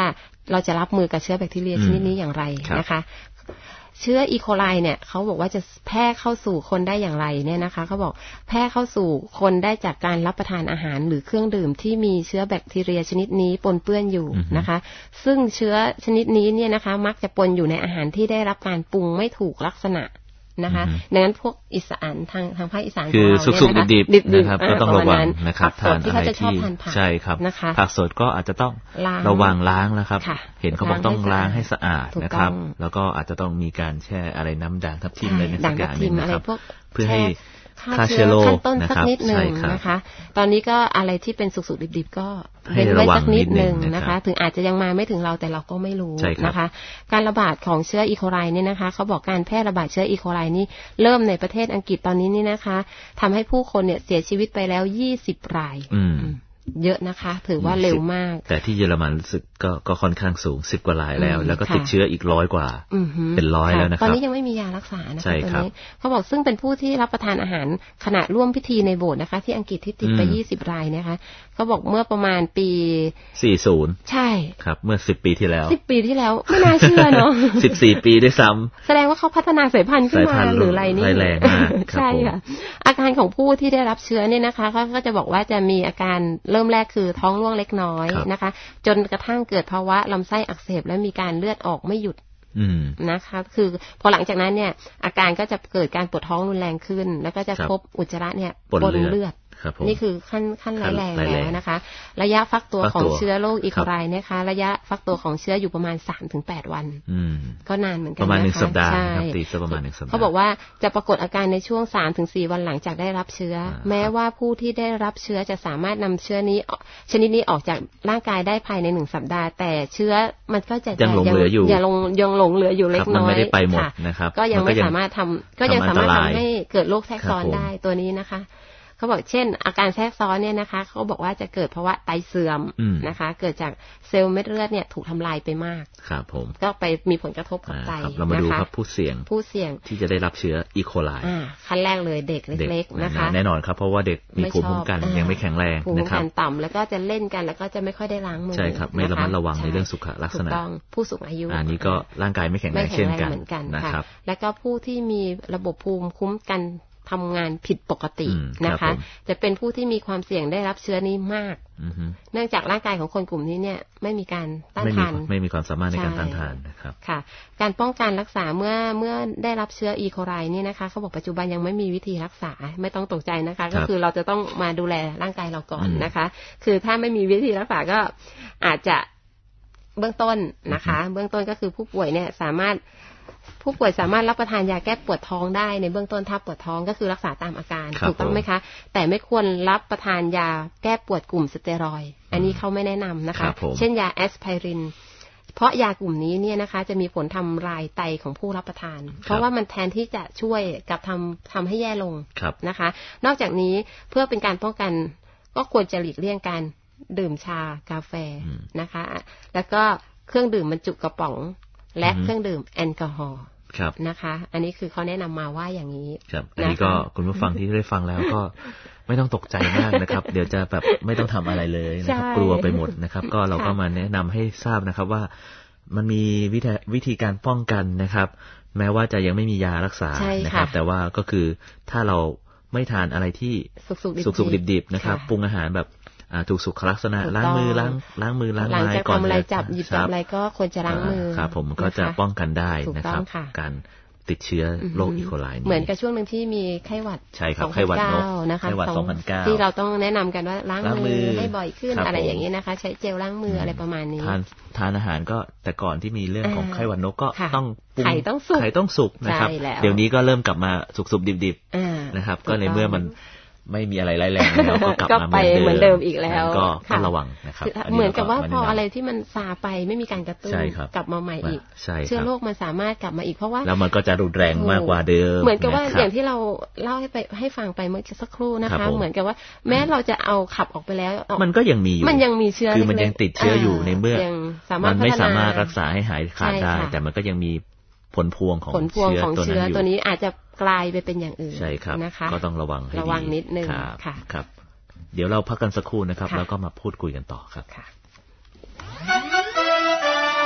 เราจะรับมือกับเชื้อแบคทีเรียชนิดนี้อย่างไรนะคะเชื้ออีโคไลเนี่ยเขาบอกว่าจะแพร่เข้าสู่คนได้อย่างไรเนี่ยนะคะเขาบอกแพร่เข้าสู่คนได้จากการรับประทานอาหารหรือเครื่องดื่มที่มีเชื้อแบคทีเรียชนิดนี้ปนเปื้อนอยู่นะคะซึ่งเชื้อชนิดนี้เนี่ยนะคะมักจะปนอยู่ในอาหารที่ได้รับการปรุงไม่ถูกลักษณะนะคะดังนั้นพวกอีสานทางภาคอีสานคือสุกๆดิบๆนะครับก็ต้องระวังนะครับทานอะไรที่ใช่ครับผักสดก็อาจจะต้องระวังล้างนะครับเห็นเขาบอกต้องล้างให้สะอาดนะครับแล้วก็อาจจะต้องมีการแช่อะไรน้ำด่างทับทิมอะไรในสักอย่างนึงนะครับเพื่อให้ฆ่าเชื้อโรคนะครับใช่ครับนะคะตอนนี้ก็อะไรที่เป็นสุกๆดิบๆก็เว้นไว้สักนิดนึงนะคะถึงอาจจะยังมาไม่ถึงเราแต่เราก็ไม่รู้นะคะการระบาดของเชื้ออีโคไลเนี่ยนะคะเขาบอกการแพร่ระบาดเชื้ออีโคไลนี่เริ่มในประเทศอังกฤษตอนนี้นี่นะคะทำให้ผู้คนเนี่ยเสียชีวิตไปแล้ว20 รายเยอะนะคะถือว่าเร็วมากแต่ที่เยอรมันรู้สึกก็ค่อนข้างสูง10 กว่ารายแล้วก็ติดเชื้ออีก100 กว่าเป็น100แล้วนะครับตอนนี้ยังไม่มียารักษานะคะตอนนี้เขาบอกซึ่งเป็นผู้ที่รับประทานอาหารขณะร่วมพิธีในโบสถ์นะคะที่อังกฤษที่ติดไป20 รายนะคะเขาบอกเมื่อประมาณปี 40ใช่ครับเมื่อ10 ปีที่แล้ว 10 ปีที่แล้วไม่น่าเชื่อเนาะ 14 ปีด้วยซ้ำแสดงว่าเขาพัฒนาสายพันธุ์ขึ้นมาหรืออะไรนี่แรงมากใช่ค่ะอาการของผู้ที่ได้รับเชื้อเนี่ยนะคะเขาก็จะบอกว่าจะมีอาการเริ่มแรกคือท้องร่วงเล็กน้อยนะคะจนกระทั่งเกิดภาวะลำไส้อักเสบและมีการเลือดออกไม่หยุดนะคะคือพอหลังจากนั้นเนี่ยอาการก็จะเกิดการปวดท้องรุนแรงขึ้นแล้วก็จะพบอุจจาระเนี่ยปนเลือดนี่คือขั้นร้ายแรงแล้วนะคะระยะฟักตัวของเชื้อโรคอีโคไลนะคะระยะฟักตัวของเชื้ออยู่ประมาณ 3-8 วันก็นานเหมือนกันประมาณ1 สัปดาห์ครับตีประมาณ1 สัปดาห์เขาบอกว่าจะปรากฏอาการในช่วง 3-4 วันหลังจากได้รับเชื้อแม้ว่าผู้ที่ได้รับเชื้อจะสามารถนำเชื้อนี้ชนิดนี้ออกจากร่างกายได้ภายใน1 สัปดาห์แต่เชื้อมันก็จะยังหลงเหลืออยู่ยังหลงเหลืออยู่เล็กน้อยมันไม่ได้ไปหมดนะครับก็ยังไม่สามารถทำให้เกิดโรคแทรกซ้อนได้ตัวนี้นะคะเขาบอกเช่นอาการแทรกซ้อนเนี่ยนะคะเขาบอกว่าจะเกิดภาวะไตเสื่อมนะคะเกิดจากเซลล์เม็ดเลือดเนี่ยถูกทำลายไปมากครับผมก็ไปมีผลกระทบกับไตเรามาดูครับผู้เสี่ยงที่จะได้รับเชื้ออีโคไลขั้นแรกเลยเด็กเล็กๆนะคะแน่นอนครับเพราะว่าเด็กมีภูมิคุ้มกันยังไม่แข็งแรงนะครับภูมิคุ้มกันต่ำแล้วก็จะเล่นกันแล้วก็จะไม่ค่อยได้ล้างมือใช่ครับไม่ระมัดระวังในเรื่องสุขลักษณะผู้สูงอายุอันนี้ก็ร่างกายไม่แข็งแรงเช่นกันนะครับแล้วก็ผู้ที่มีระบบภูมิคุ้มกันทำงานผิดปกตินะคะจะเป็นผู้ที่มีความเสี่ยงได้รับเชื้อนี้มากเนื่องจากร่างกายของคนกลุ่มนี้เนี่ยไม่มีการต้านทานไม่มีความสามารถในการต้านทานนะครับค่ะการป้องกันรักษาเมื่อได้รับเชื้ออีโคไลนี่นะคะเขาบอกปัจจุบันยังไม่มีวิธีรักษาไม่ต้องตกใจนะคะก็คือเราจะต้องมาดูแลร่างกายเราก่อนนะคะคือถ้าไม่มีวิธีรักษาก็อาจจะเบื้องต้นนะคะเบื้องต้นก็คือผู้ป่วยเนี่ยผู้ป่วยสามารถรับประทานยาแก้ปวดท้องได้ในเบื้องต้นถ้าปวดท้องก็คือรักษาตามอาการถูกต้องไหมคะแต่ไม่ควรรับประทานยาแก้ปวดกลุ่มสเตียรอยด์อันนี้เขาไม่แนะนำนะคะเช่นยาแอสไพรินเพราะยากลุ่มนี้เนี่ยนะคะจะมีผลทำลายไตของผู้รับประทานเพราะว่ามันแทนที่จะช่วยกับทำให้แย่ลงนะคะนอกจากนี้เพื่อเป็นการป้องกันก็ควรจะหลีกเลี่ยงการดื่มชากาแฟนะคะแล้วก็เครื่องดื่มบรรจุกระป๋องและเครื่องดื่มแอลกอฮอล์นะคะอันนี้คือเขาแนะนำมาว่าอย่างนี้ครับอันนี้ก็คุณผู้ฟังที่ได้ฟังแล้วก็ไม่ต้องตกใจมากนะครับเดี๋ยวจะแบบไม่ต้องทำอะไรเลยนะครับกลัวไปหมดนะครับก็เราก็มาแนะนำให้ทราบนะครับว่ามันมีวิธีการป้องกันนะครับแม้ว่าจะยังไม่มียารักษานะครับแต่ว่าก็คือถ้าเราไม่ทานอะไรที่สุกๆดิบๆนะครับปรุงอาหารแบบถูกสุขลักษณะล้างมือล้างมือล้างไม้ก่อนเลยหยิบจับอะไรก็ควรจะล้างมือครับผมก็จะป้องกันได้นะครับการติดเชื้อโรคอีโคไลเหมือนกับช่วงนึงที่มีไข้หวัดใช่ครับไข้หวัดนกนะคะไข้หวัด2009 ที่เราต้องแนะนำกันว่าล้างมือให้บ่อยขึ้นอะไรอย่างนี้นะคะใช้เจลล้างมืออะไรประมาณนี้ทานอาหารก็แต่ก่อนที่มีเรื่องของไข้หวัดนกก็ต้องปรุงไข่ต้องสุกนะครับเดี๋ยวนี้ก็เริ่มกลับมาสุกๆดิบๆนะครับก็ในเมื่อมันไม่มีอะไรร้ายแรงแล้วก็กลับมาเหมือนเดิมอีกแล้วก็ต้องระวังนะครับเหมือนกับว่าพออะไรที่มันซาไปไม่มีการกระตุ้นกลับมาใหม่อีกเชื้อโรคมันสามารถกลับมาอีกเพราะว่าแล้วมันก็จะรุนแรงมากกว่าเดิมเหมือนกับว่าอย่างที่เราเล่าให้ฟังไปเมื่อสักครู่นะคะเหมือนกับว่าแม้เราจะเอาขับออกไปแล้วมันก็ยังมีอยู่มันยังมีเชื้อคือมันยังติดเชื้ออยู่ในเมื่อมันไม่สามารถรักษาให้หายขาดได้แต่มันก็ยังมีผลพวงของเชื้อตัวนี้อาจจะกลายไปเป็นอย่างอื่นใช่ครับนะคะก็ต้องระวังให้ดีนิดนึงค่ะครับเดี๋ยวเราพักกันสักครู่นะครับแล้วก็มาพูดคุยกันต่อครับ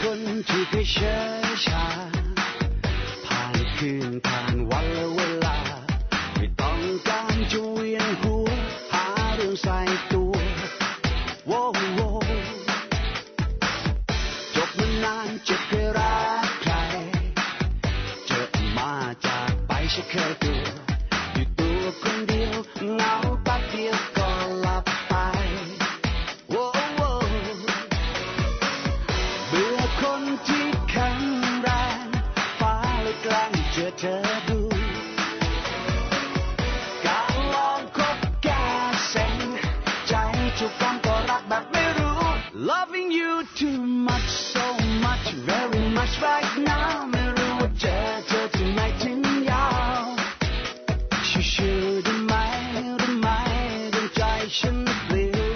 คนที่เคยเฉยชาผ่านคืนผ่านวันและเวลาไม่ต้องการจะเวียนหัวหาเรื่องใส่ตัวโว้โวจบมานานจะเคยรักใครเจอมาจากไปฉันเคยตัวอยู่ตัวคนเดียวเหงาแป๊บเดียวก็หลับไปโว้โวเบื่อคนที่แข็งแรงฟ้าเลยกลางเจอเธอดูการลองคบแก้เซ็งใจทุกคำก็รักแบบไม่รู้ Loving you too much so much very much right now ไม่รู้ว่าเจอเธอที่ไหนถึงยาวชื่อได้ไหมดวงใจฉันปลิว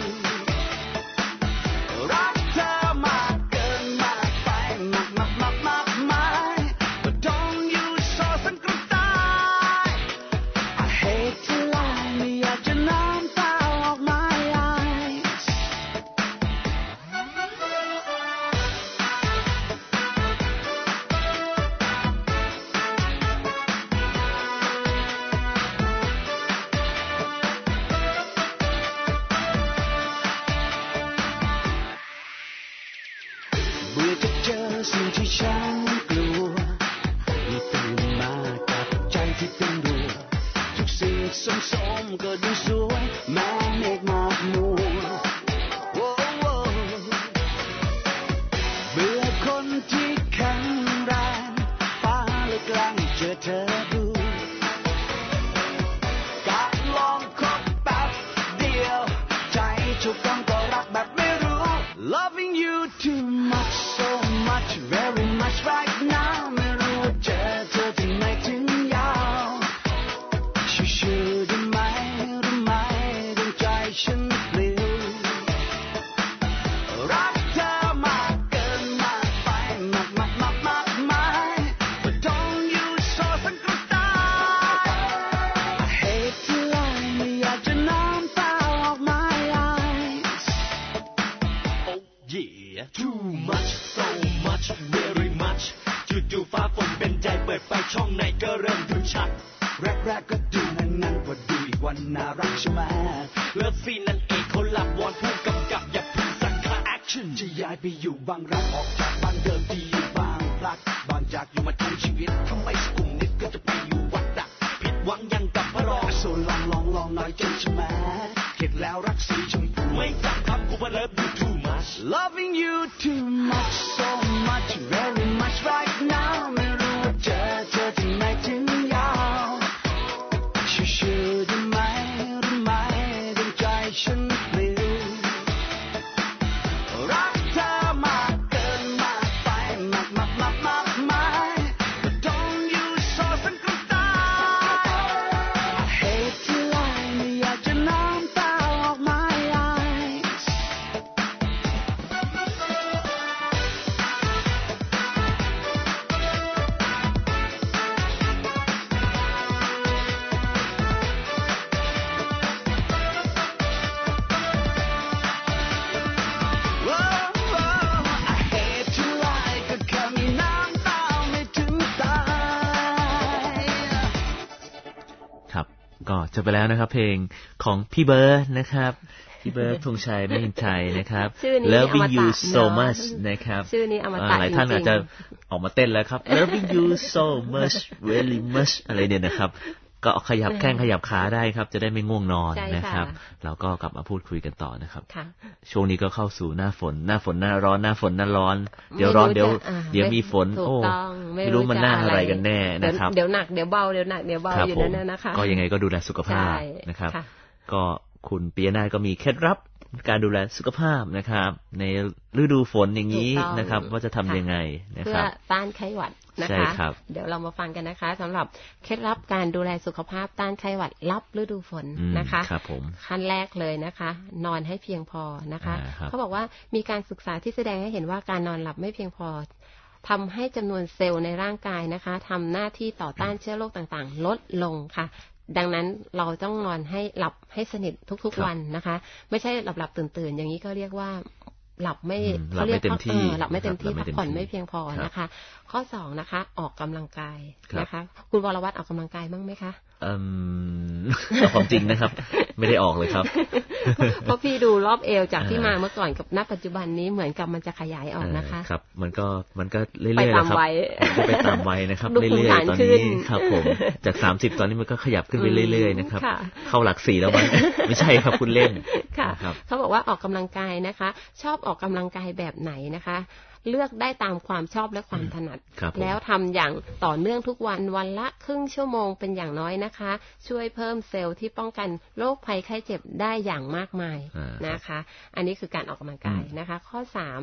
รักเธอมากเกินมากไปมาก But don't you so สังกระตาย I hate to lie ไม่อยากจะน้ำตาออก my eyesเบื่อจะเจอสิ่งที่ฉันกลัวมีตื่นมากับใจที่เป็นรัวทุกสิ่งสมก็ดูสวยแม้เมฆหมอกมัวโว้โวเบื่อคนที่แข็งแรงฟ้าเลยกลางเจอเธอดูการลองคบแป๊บเดียวใจทุกคำก็รักแบบไม่รู้ Loving you too much so much very much right now ไม่รู้ว่าเจอเธอที่ไหนถึงยาวชื่อได้ไหมดวงใจฉันปลิวรักเธอมากเกินมากไปมาก But don't you so สังกระตาย I hate to lie ไม่อยากจะน้ำตาออก my eyes Oh yeah too much so much very much จู่ๆฟ้าฝนเป็นใจเปิดไฟช่องไหนก็เริ่มดูชัดแรกก็ดูนั้นพอดูอีกวันน่ารักใช่ไหมเลิฟซีนนั่นเองเขาหลับวอนผู้กำกับอย่าพึ่งสั่งค่าแอคชั่นจะย้ายไปอยู่บางรักออกจากบ้านเดิมที่อยู่บางพลัดบางจากอยู่มาทั้งชีวิตทำไมสักกลุ่มนิดก็จะไปอยู่วัดดักผิดหวังยังกับพระรองโซลองหน่อยจนใช่ไหมเข็ดแล้วรักสีชมพูไม่จำคำกูว่า love you too much loving you too much so much very much right now ไม่รู้ว่าเจอที่ไหนถึงยาวชื่อได้ไหมดวงใจฉันปลิวรักเธอมากเกินมากไปมาก But don't you so สังกระตาย I hate to lie ไม่อยากจะน้ำตาออก my eyes ก็จบไปแล้วนะครับเพลงของพี่เบิร์ดนะครับพี่เบิร์ดธงชัยแม่หินชัยนะครับ Loving You So Much นะครับชื่อนี้อมตะหลายท่านอาจจะออกมาเต้นแล้วครับ Loving You So Much Very Much อะไรเนี่ยนะครับ ก็ขยับแข้งขยับขาได้ครับจะได้ไม่ง่วงนอนนะครับเราก็กลับมาพูดคุยกันต่อนะครับช่วงนี้ก็เข้าสู่หน้าฝนหน้าร้อนหน้าฝนหน้าร้อนเดี๋ยวร้อนเดี๋ยวมีฝนโอ้ไม่รู้มันหน้าอะไรกันแน่นะครับเดี๋ยวหนักเดี๋ยวเบาเดี๋ยวหนักเดี๋ยวเบาอยู่นั่นนะคะก็ยังไงก็ดูแลสุขภาพนะครับก็คุณปิยนาถก็มีเคล็ดลับการดูแลสุขภาพนะครับในฤดูฝนอย่างนี้นะครับว่าจะทำยังไงนะครับเพื่อต้านไข้หวัดนะคะเดี๋ยวเรามาฟังกันนะคะสำหรับเคล็ดลับการดูแลสุขภาพต้านไข้หวัดรับฤดูฝนนะคะขั้นแรกเลยนะคะนอนให้เพียงพอนะคะเขาบอกว่ามีการศึกษาที่แสดงให้เห็นว่าการนอนหลับไม่เพียงพอทำให้จำนวนเซลล์ในร่างกายนะคะทำหน้าที่ต่อต้านเชื้อโรคต่างๆลดลงค่ะดังนั้นเราต้องนอนให้หลับให้สนิททุกๆวันนะคะไม่ใช่หลับตื่นอย่างนี้ก็เรียกว่าหลับไม่เขาเรียกหลับไม่เต็มที่พักผ่อนไม่เพียงพอนะคะข้อ2นะคะออกกำลังกายนะคะคุณวรวัฒน์ออกกำลังกายบ้างไหมคะความจริงนะครับไม่ได้ออกเลยครับเพราะพี่ดูรอบเอวจากที่มาเมื่อก่อนกับณปัจจุบันนี้เหมือนกับมันจะขยายออกนะคะครับมันก็เรื่อยๆนะครับไปตามวัยนะครับเรื่อยๆตอนนี้ครับผมจาก30ตอนนี้มันก็ขยับขึ้นไปเรื่อยๆนะครับเข้าหลัก4แล้วมั้งไม่ใช่ครับคุณเล่นค่ะเขาบอกว่าออกกำลังกายนะคะชอบออกกำลังกายแบบไหนนะคะเลือกได้ตามความชอบและความถนัดแล้วทำอย่างต่อเนื่องทุกวันวันละครึ่งชั่วโมงเป็นอย่างน้อยนะคะช่วยเพิ่มเซลล์ที่ป้องกันโรคภัยไข้เจ็บได้อย่างมากมายนะคะอันนี้คือการออกกำลังกายนะคะข้อ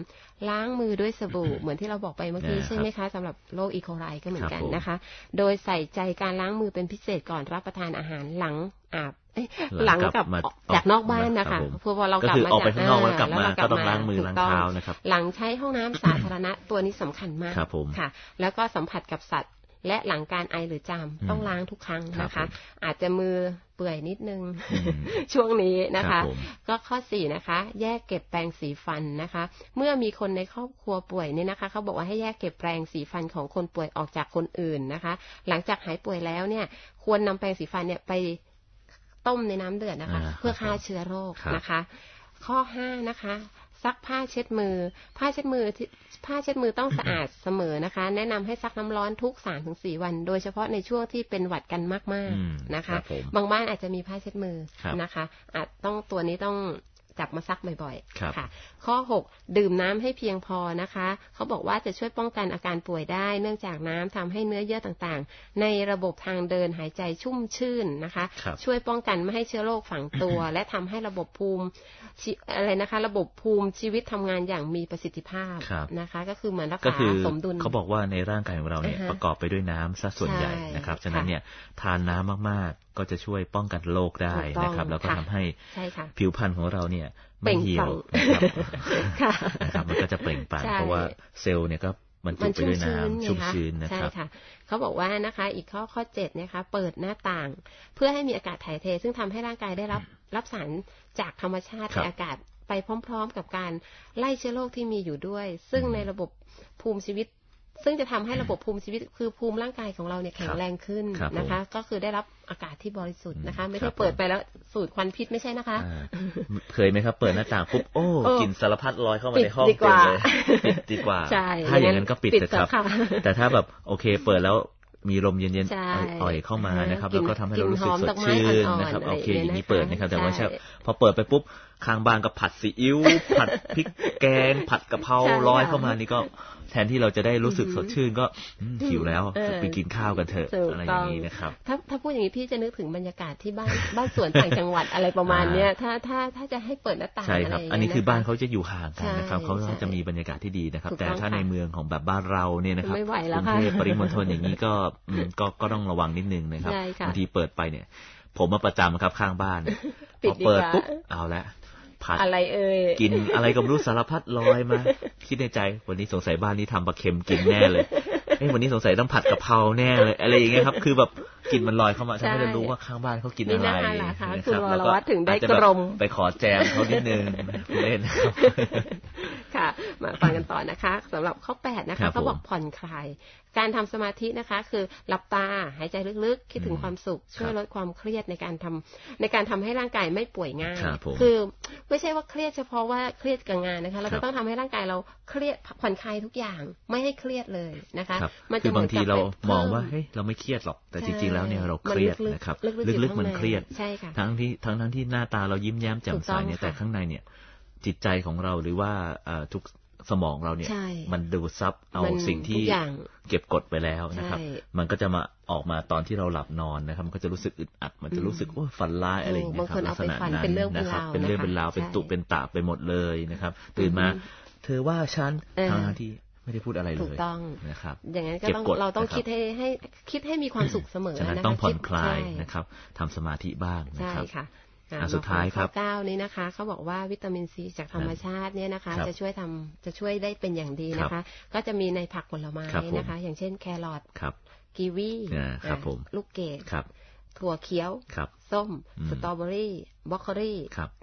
3ล้างมือด้วยสบู่เหมือนที่เราบอกไปเมื่อกี้ใช่ไหมคะสำหรับโรคอีโคไลก็เหมือนกันนะคะโดยใส่ใจการล้างมือเป็นพิเศษก่อนรับประทานอาหารหลังกับจากนอกบ้านนะคะพอเรากลับมาจากข้างนอกแล้วกลับมาก็ต้องล้างมือล้างเท้านะครับหลังใช้ห้องน้ำสาธารณะตัวนี้สำคัญมากค่ะแล้วก็สัมผัสกับสัตว์และหลังการไอหรือจามต้องล้างทุกครั้งนะคะอาจจะมือเปื่อยนิดนึงช่วงนี้นะคะก็ข้อ4นะคะแยกเก็บแปรงสีฟันนะคะเมื่อมีคนในครอบครัวป่วยเนี่ยนะคะเขาบอกว่าให้แยกเก็บแปรงสีฟันของคนป่วยออกจากคนอื่นนะคะหลังจากหายป่วยแล้วเนี่ยควรนำแปรงสีฟันเนี่ยไปต้มในน้ำเดือดนะคะเพื่อฆ่าเชื้อโรคนะคะข้อ5นะคะซักผ้าเช็ดมือผ้าเช็ดมือต้องสะอาดเสมอนะคะแนะนำให้ซักน้ำร้อนทุก 3-4 วันโดยเฉพาะในช่วงที่เป็นหวัดกันมากๆนะคะบางบ้านอาจจะมีผ้าเช็ดมือนะคะอาจต้องตัวนี้ต้องจับมาซักบ่อยๆค่ะข้อ6ดื่มน้ำให้เพียงพอนะคะเขาบอกว่าจะช่วยป้องกันอาการป่วยได้เนื่องจากน้ำทำให้เนื้อเยื่อต่างๆในระบบทางเดินหายใจชุ่มชื่นนะคะช่วยป้องกันไม่ให้เชื้อโรคฝังตัวและทำให้ระบบภูมิระบบภูมิชีวิตทำงานอย่างมีประสิทธิภาพนะคะก็คือเหมือนรักษาสมดุลเขาบอกว่าในร่างกายของเราเนี่ยประกอบไปด้วยน้ำซะส่วนใหญ่นะครับฉะนั้นเนี่ยทานน้ำมากๆก็จะช่วยป้องกันโรคได้นะครับแล้วก็ทำให้ผิวพรรณของเราเนี่ยไม่เหี่ยวนะครับมันก็จะเปล่งปลั่งเพราะว่าเซลล์เนี่ยก็มันจุไปด้วยน้ำชุ่มชื้นนะครับเขาบอกว่านะคะอีกข้อ7นะคะเปิดหน้าต่างเพื่อให้มีอากาศถ่ายเทซึ่งทำให้ร่างกายได้รับสารจากธรรมชาติในอากาศไปพร้อมๆกับการไล่เชื้อโรคที่มีอยู่ด้วยซึ่งในระบบภูมิชีวิตซึ่งจะทำให้ระบบภูมิชีวิตคือภูมิร่างกายของเราเนี่ยแข็งแรงขึ้นนะคะก็คือได้รับอากาศที่บริสุทธิ์นะคะไม่ได้เปิดไปแล้วสูดควันพิษไม่ใช่นะคะเคยไหมครับเปิดหน้าต่างปุ๊บโอ้กลิ่นสารพัดลอยเข้ามาในห้องเต็มเลยปิดดีกว่าถ้าอย่างนั้นก็ปิดเถอะครับแต่ถ้าแบบโอเคเปิดแล้วมีลมเย็นๆอ่อยเข้ามานะครับแล้วก็ทำให้เรารู้สึกสดชื่นนะครับโอเคอย่างนี้เปิดนะครับแต่ว่าพอเปิดไปปุ๊บข้างบ้านก็ผัดซีอิ๊วผัดพริกแกงผัดกะเพราลอยเข้ามานี่ก็แทนที่เราจะได้รู้สึกสดชื่นก็หิวแล้วไปกินข้าวกันเถอะอะไรอย่างนี้นะครับถ้าพูดอย่างนี้พี่จะนึกถึงบรรยากาศที่บ้านสวนต่างจังหวัดอะไรประมาณเนี้ยถ้าจะให้เปิดหน้าต่างใช่ครับอันนี้คือบ้านเขาจะอยู่ห่างกันนะครับเขาจะมีบรรยากาศที่ดีนะครับแต่ถ้าในเมืองของแบบบ้านเราเนี่ยนะครับกรุงเทพปริมณฑลอย่างนี้ก็ต้องระวังนิดนึงนะครับบางทีเปิดไปเนี่ยผมมาประจำครับข้างบ้านพอเปิดปุ๊บเอาละผัดอะไรกินอะไรก็ไม่รู้สารพัดลอยมาคิดในใจวันนี้สงสัยบ้านนี้ทำปลาเค็มกินแน่เลยวันนี้สงสัยต้องผัดกะเพราแน่เลยอะไรอย่างเงี้ยครับคือแบบกลิ่นมันลอยเข้ามาฉันไม่ได้รู้ว่าข้างบ้านเขากินอะไรนะครับแล้วก็ถึงได้กรมไปขอแจมเขานิดนึงเล่นค่ะมาฟังกันต่อนะคะสำหรับข้อ8นะคะเขาบอกผ่อนคลายการทำสมาธินะคะคือหลับตาหายใจลึกๆคิดถึงความสุขช่วยลดความเครียดในการทำให้ร่างกายไม่ป่วยง่ายคือไม่ใช่ว่าเครียดเฉพาะว่าเครียดกับงานนะคะเราก็ต้องทำให้ร่างกายเราเครียดผ่อนคลายทุกอย่างไม่ให้เครียดเลยนะคะมันจะบางทีเรามองว่าเฮ้ยเราไม่เครียดหรอกแต่จริงๆแล้วเนี่ยเราเครียดนะครับลึกๆมันเครียดทั้งที่หน้าตาเรายิ้มแย้มแจ่มใสเนี่ยแต่ข้างในเนี่ยจิตใจของเราหรือว่าทุกสมองเราเนี่ยมันดูดซับเอาสิ่งที่เก็บกดไปแล้วนะครับมันก็จะมาออกมาตอนที่เราหลับนอนนะครับมันก็จะรู้สึกอึดอัดมันจะรู้สึกว่าฝันร้ายอะไรอย่างเงี้ยครับลักษณะนั้นนะครับเป็นเรื่องเป็นราวเป็นตุเป็นตาไปหมดเลยนะครับตื่นมาเธอว่าฉันทางที่ไม่ได้พูดอะไรเลยนะครับอย่างนั้นก็ต้องเราต้องคิดให้มีความสุขเสมอฉะนั้นต้องผ่อนคลายนะครับทำสมาธิบ้างนะครับสุดท้ายครับข้อ9นี้นะคะเขาบอกว่าวิตามินซีจากธรรมชาติเนี่ยนะคะจะช่วยได้เป็นอย่างดีนะคะก็จะมีในผักผลไม้นะคะอย่างเช่นแครอทกีวีลูกเกดถั่วเขียวส้มสตรอเบอรี่บล็อกโคลี่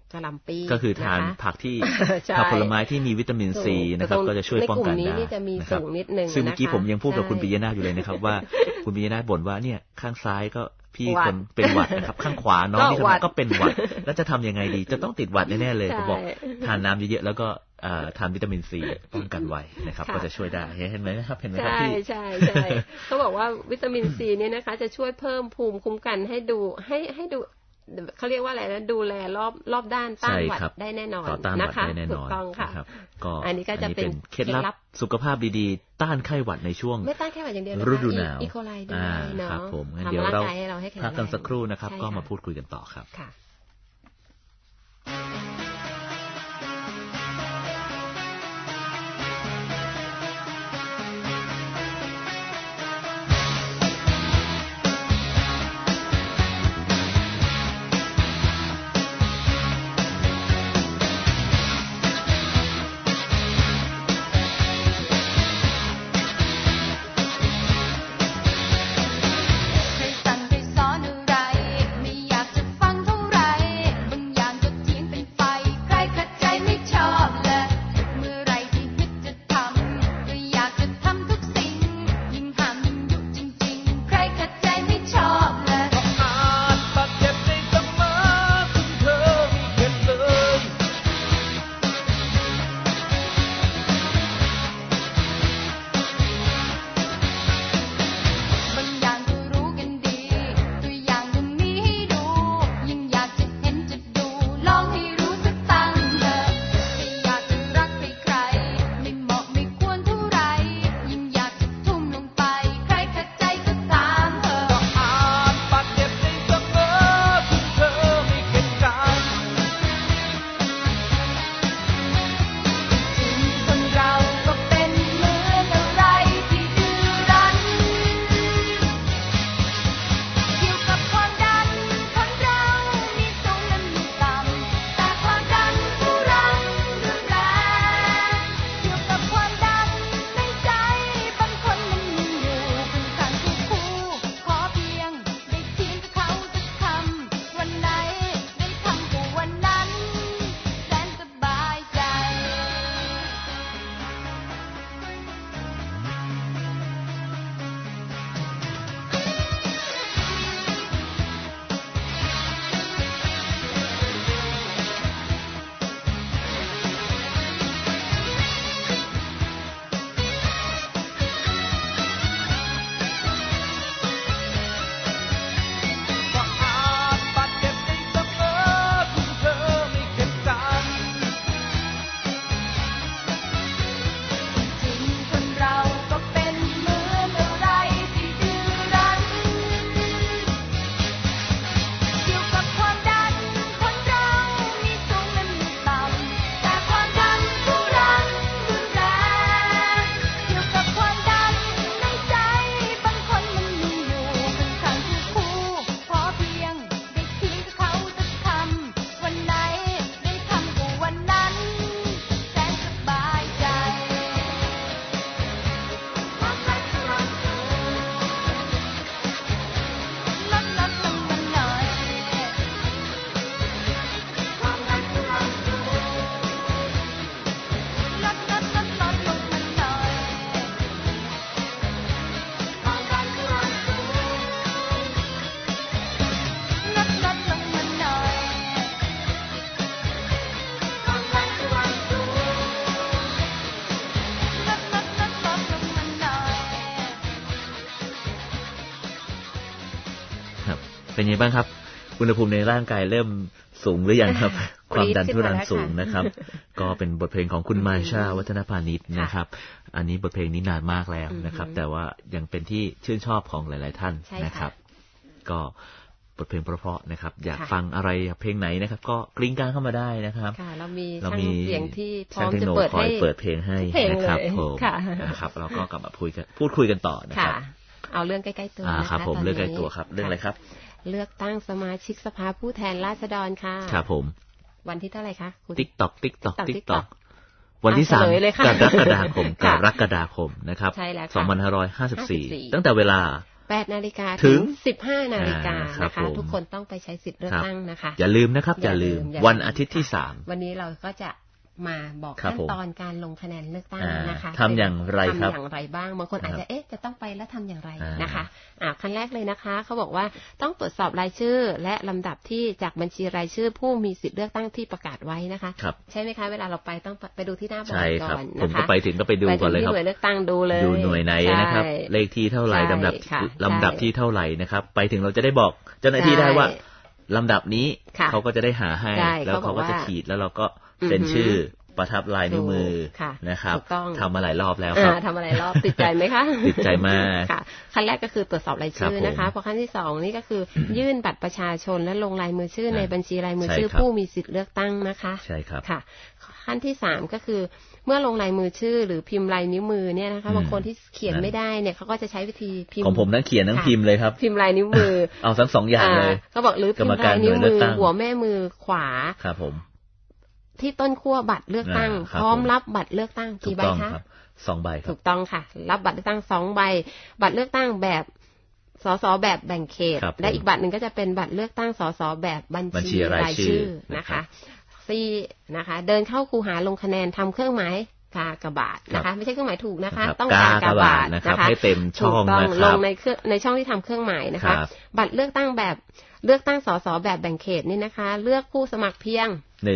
กะหล่ำปีก็คือทานผักที่ผักผลไม้ที่มีวิตามินซีนะครับก็จะช่วยป้องกันได้นะครับซึ่งเมื่อกี้ผมยังพูดกับคุณปิยนาถอยู่เลยนะครับว่าคุณปิยนาถบ่นว่าเนี่ยข้างซ้ายก็พี่คนเป็นหวัดนะครับข้างขวาน้องนี่ก็เป็นหวัดแล้วจะทำยังไงดีจะต้องติดหวัดแน่ๆเลยผมบอกทานน้ำเยอะๆแล้วก็ทานวิตามินซีป้องกันไว้นะครับก็จะช่วยได้เห็นไหมนะครับเห็นไหมครับพี่ใช่เขาบอกว่าวิตามินซีเนี่ยนะคะจะช่วยเพิ่มภูมิคุ้มกันให้ดูเขาเรียกว่าอะไรนะดูแลรอบด้านต้านหวัดได้แน่นอนนะคะถูกต้องค่ะก็อันนี้ก็จะเป็นเคล็ดลับสุขภาพดีๆต้านไข้หวัดในช่วงไม่ต้านไข้หวัดอย่างเดียวฤดูหนาวอีโคไลด้วยเนาะครับผมงั้นเดี๋ยวเราพักกันสักครู่นะครับก็มาพูดคุยกันต่อครับเป็นไงบ้างครับอุณหภูมิในร่างกายเริ่มสูงหรือยังครับความดันทุรังสูงนะครับก็เป็นบทเพลงของคุณมาชาวัฒนพานิชนะครับอันนี้บทเพลงนี้นานมากแล้วนะครับแต่ว่ายังเป็นที่ชื่นชอบของหลายๆท่านนะครับก็บทเพลงเพราะๆนะครับอยากฟังอะไรเพลงไหนนะครับก็กริ้งกลางเข้ามาได้นะครับเรามีเสียงที่พร้อมจะเปิดเพลงให้นะครับผมนะครับเราก็กลับมาพูดคุยกันต่อนะครับเอาเรื่องใกล้ๆตัวนะครับผมเรื่องใกล้ตัวครับเรื่องอะไรครับเลือกตั้งสมาชิกสภาผู้แทนราษฎรค่ะครับผมวันที่เท่าไหร่คะติ๊กวันที่3กรกฎาคมนะครับ2554ตั้งแต่เวลา 8 นาฬิกาถึง 15 นาฬิกานะคะทุกคนต้องไปใช้สิทธิ์เลือกตั้งนะคะอย่าลืมนะครับอย่าลืมวันอาทิตย์ที่3 วันนี้เราก็จะมาบอกขั้นตอนการลงคะแนนเลือกตั้งนะคะทำอย่างไรครับทำอย่างไรบ้างบางคนอาจจะจะต้องไปแล้วทำอย่างไรนะคะขั้นแรกเลยนะคะเขาบอกว่าต้องตรวจสอบรายชื่อและลำดับที่จากบัญชีรายชื่อผู้มีสิทธิ์เลือกตั้งที่ประกาศไว้นะคะใช่ไหมคะเวลาเราไปต้องไปดูที่หน้าบอร์ดก่อนนะคะผมก็ไปถึงก็ไปดูก่อนเลยครับหน่วยเลือกตั้งดูเลยดูหน่วยไหนนะครับเลขที่เท่าไหร่ลำดับที่เท่าไหร่นะครับไปถึงเราจะได้บอกเจ้าหน้าที่ได้ว่าลำดับนี้เขาก็จะได้หาให้แล้วเขาก็จะขีดแล้วเราก็เซ็นชื่อประทับลายนิ้วมือนะครับทำมาหลายรอบแล้วครับทำมาหลายรอบติดใจไหมคะติดใจมากค่ะขั้นแรกก็คือตรวจสอบรายชื่อนะคะพอขั้นที่2นี่ก็คือยื่นบัตรประชาชนและลงลายมือชื่อในบัญชีรายมือชื่อผู้มีสิทธิ์เลือกตั้งนะคะใช่ครับค่ะขั้นที่3ก็คือเมื่อลงลายมือชื่อหรือพิมพ์ลายนิ้วมือเนี่ยนะคะบางคนที่เขียนไม่ได้เนี่ยเขาก็จะใช้วิธีพิมพ์ของผมทั้งเขียนทั้งพิมพ์เลยครับพิมพ์ลายนิ้วมือเอาทั้ง2อย่างเลยก็บอกหรือพิมพ์ลายนิ้วมือหัวแม่มือขวาครับผมที่ต้นขั้วบัตรเลือกตั้งพร้อมรับบัตรเลือกตั้งกี่ใบคะ 2 ใบครับถูกต้องค่ะรับบัตรเลือกตั้ง2 ใบบัตรเลือกตั้งแบบสสแบบแบ่งเขตและอีกบัตรหนึ่งก็จะเป็นบัตรเลือกตั้งสสแบบบัญชีรายชื่อนะคะ4นะคะเดินเข้าคูหาลงคะแนนทำเครื่องหมายกากบาทนะคะไม่ใช่เครื่องหมายถูกนะคะต้องกากบาทนะคะให้เต็มช่องนะครับลงในช่องที่ทำเครื่องหมายนะคะบัตรเลือกตั้งแบบเลือกตั้งสสแบบแบ่งเขตนี่นะคะเลือกผู้สมัครเพียง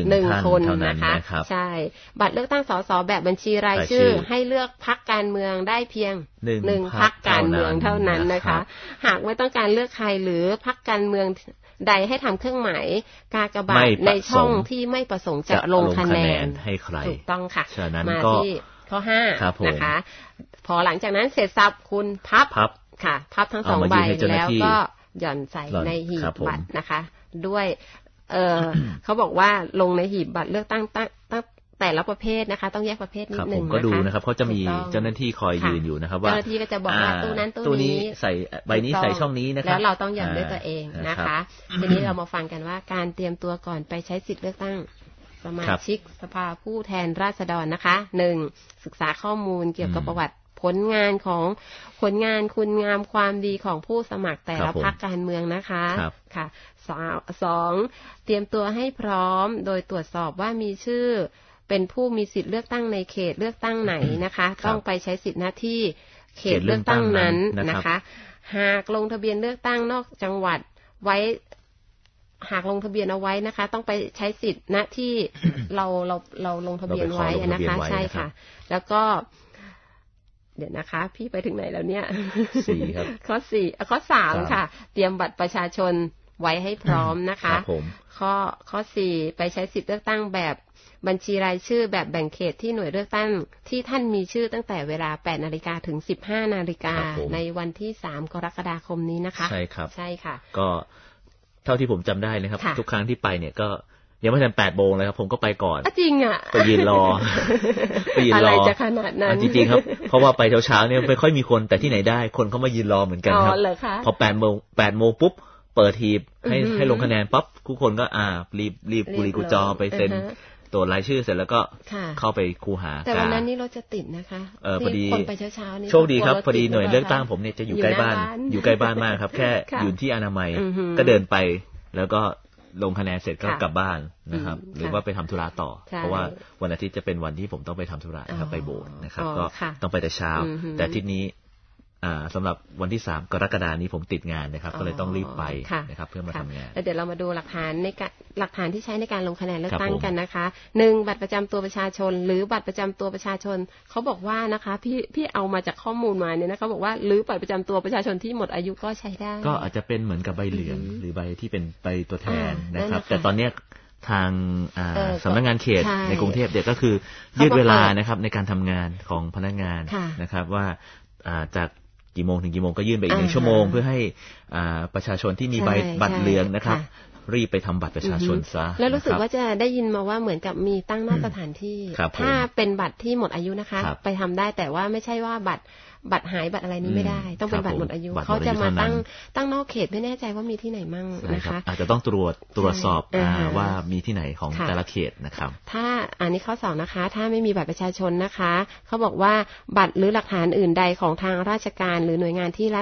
1 คนนะคะใช่บัตรเลือกตั้งสสแบบบัญชีรายชื่อให้เลือกพรรคการเมืองได้เพียง1 พรรคการเมืองเท่านั้นนะคะหากไม่ต้องการเลือกใครหรือพรรคการเมืองใดให้ทำเครื่องหมายกากบาทในช่องที่ไม่ประสงค์จะลงคะแนนให้ใครถูกต้องค่ะมาที่ข้อ5นะคะพอหลังจากนั้นเสร็จสับคุณพับค่ะพับทั้ง2 ใบแล้วก็หย่อนใส่ในหีบบัตรนะคะด้วยเขาบอกว่าลงในหีบบัตรเลือกตั้งแต่ละประเภทนะคะต้องแยกประเภทนิดนึงนะคะผมก็ดูนะครับเขาจะมีเจ้าหน้าที่คอยยืนอยู่นะครับว่าเจ้าหน้าที่ก็จะบอกว่าตู้นั้นตู้นี้ใส่ใบนี้ใส่ช่องนี้นะครับแล้วเราต้องหย่อนด้วยตัวเองนะคะทีนี้เรามาฟังกันว่าการเตรียมตัวก่อนไปใช้สิทธิ์เลือกตั้งสมาชิกสภาผู้แทนราษฎรนะคะ1ศึกษาข้อมูลเกี่ยวกับประวัติผลงานคุณงามความดีของผู้สมัครแต่ละพรรคการเมืองนะคะค่ะ2เตรียมตัวให้พร้อมโดยตรวจสอบว่ามีชื่อเป็นผู้มีสิทธิ์เลือกตั้งในเขตเลือกตั้งไหนนะคะต้องไปใช้สิทธิหน้าที่เขตเลือกตั้งนั้นนะคะหากลงทะเบียนเลือกตั้งนอกจังหวัดไว้หากลงทะเบียนเอาไว้นะคะต้องไปใช้สิทธิหน้าที่เราลงทะเบียนไว้นะคะใช่ค่ะแล้วก็เดี๋ยวนะคะพี่ไปถึงไหนแล้วเนี่ย 4ครับข้อ3ค่ะเตรียมบัตรประชาชนไว้ให้พร้อมนะคะข้อ4ไปใช้สิทธิ์เลือกตั้งแบบบัญชีรายชื่อแบบแบ่งเขตที่หน่วยเลือกตั้งที่ท่านมีชื่อตั้งแต่เวลา 8 นาฬิกาถึง 15 นาฬิกาในวันที่3 กรกฎาคมนี้นะคะใช่ครับใช่ค่ะก็เท่าที่ผมจำได้นะครับทุกครั้งที่ไปเนี่ยก็ยังไม่ทัน8 โมงเลยครับผมก็ไปก่อนจริงอ่ะไปยืนรออะไรจะขนาดนั้นจริงๆครับเพราะว่าไปเช้าๆเนี่ยไม่ค่อยมีคนแต่ที่ไหนได้คนเขามายืนรอเหมือนกันครับพอ8 โมงปุ๊บเปิดหีบให้ลงคะแนนปั๊บทุกคนก็รีบกุลีกุจอไปเซ็นตัวรายชื่อเสร็จแล้วก็เข้าไปคูหาแต่วันนั้นนี่รถจะติดนะคะพอดีคนไปเช้าๆนี่โชคดีครับพอดีหน่วยเลือกตั้งผมเนี่ยจะอยู่ใกล้บ้านมากครับแค่อยู่ที่อนามัยก็เดินไปแล้วก็ลงคะแนนเสร็จก็กลับบ้านนะครับหรือว่าไปทำธุระต่อเพราะว่าวันอาทิตย์จะเป็นวันที่ผมต้องไปทำธุระนะครับไปโบสถ์นะครับก็ต้องไปแต่เช้าแต่อาทิตย์นี้สำหรับวันที่3 กรกฎาคมนี้ผมติดงานนะครับก็เลยต้องรีบไปนะครับเพื่อมาทำงานแล้วเดี๋ยวเรามาดูหลักฐานที่ใช้ในการลงคะแนนเลือกตั้งกันนะคะ1บัตรประจำตัวประชาชนหรือบัตรประจำตัวประชาชนเขาบอกว่านะคะพี่เอามาจากข้อมูลมาเนี่ยนะเขาบอกว่าหรือบัตรประจำตัวประชาชนที่หมดอายุก็ใช้ได้ก็อาจจะเป็นเหมือนกับใบเหลืองหรือใบที่เป็นใบตัวแทนนะครับแต่ตอนนี้ทางสำนักงานเขตในกรุงเทพเดี๋ยวก็คือยืดเวลานะครับในการทำงานของพนักงานนะครับว่าจากกี่โมงถึงกี่โมงก็ยื่นไปอีก1 ชั่วโมงเพื่อให้ประชาชนที่มีใบบัตรเหลืองนะครับรีบไปทำบัตรประชาชนซะแล้วรู้สึกว่าจะได้ยินมาว่าเหมือนกับมีตั้งนอกสถานที่ถ้าเป็นบัตรที่หมดอายุนะคะไปทำได้แต่ว่าไม่ใช่ว่าบัตรหายบัตรอะไรนี้ไม่ได้ต้องเป็นบัตรหมดอายุเขาจะมาตั้งนอกเขตไม่แน่ใจว่ามีที่ไหนมั่งนะคะอาจจะต้องตรวจสอบว่ามีที่ไหนของแต่ละเขตนะครับถ้าอันนี้ข้อ2นะคะถ้าไม่มีบัตรประชาชนนะคะเขาบอกว่าบัตรหรือหลักฐานอื่นใดของทางราชการหรือหน่วยงานที่รัฐ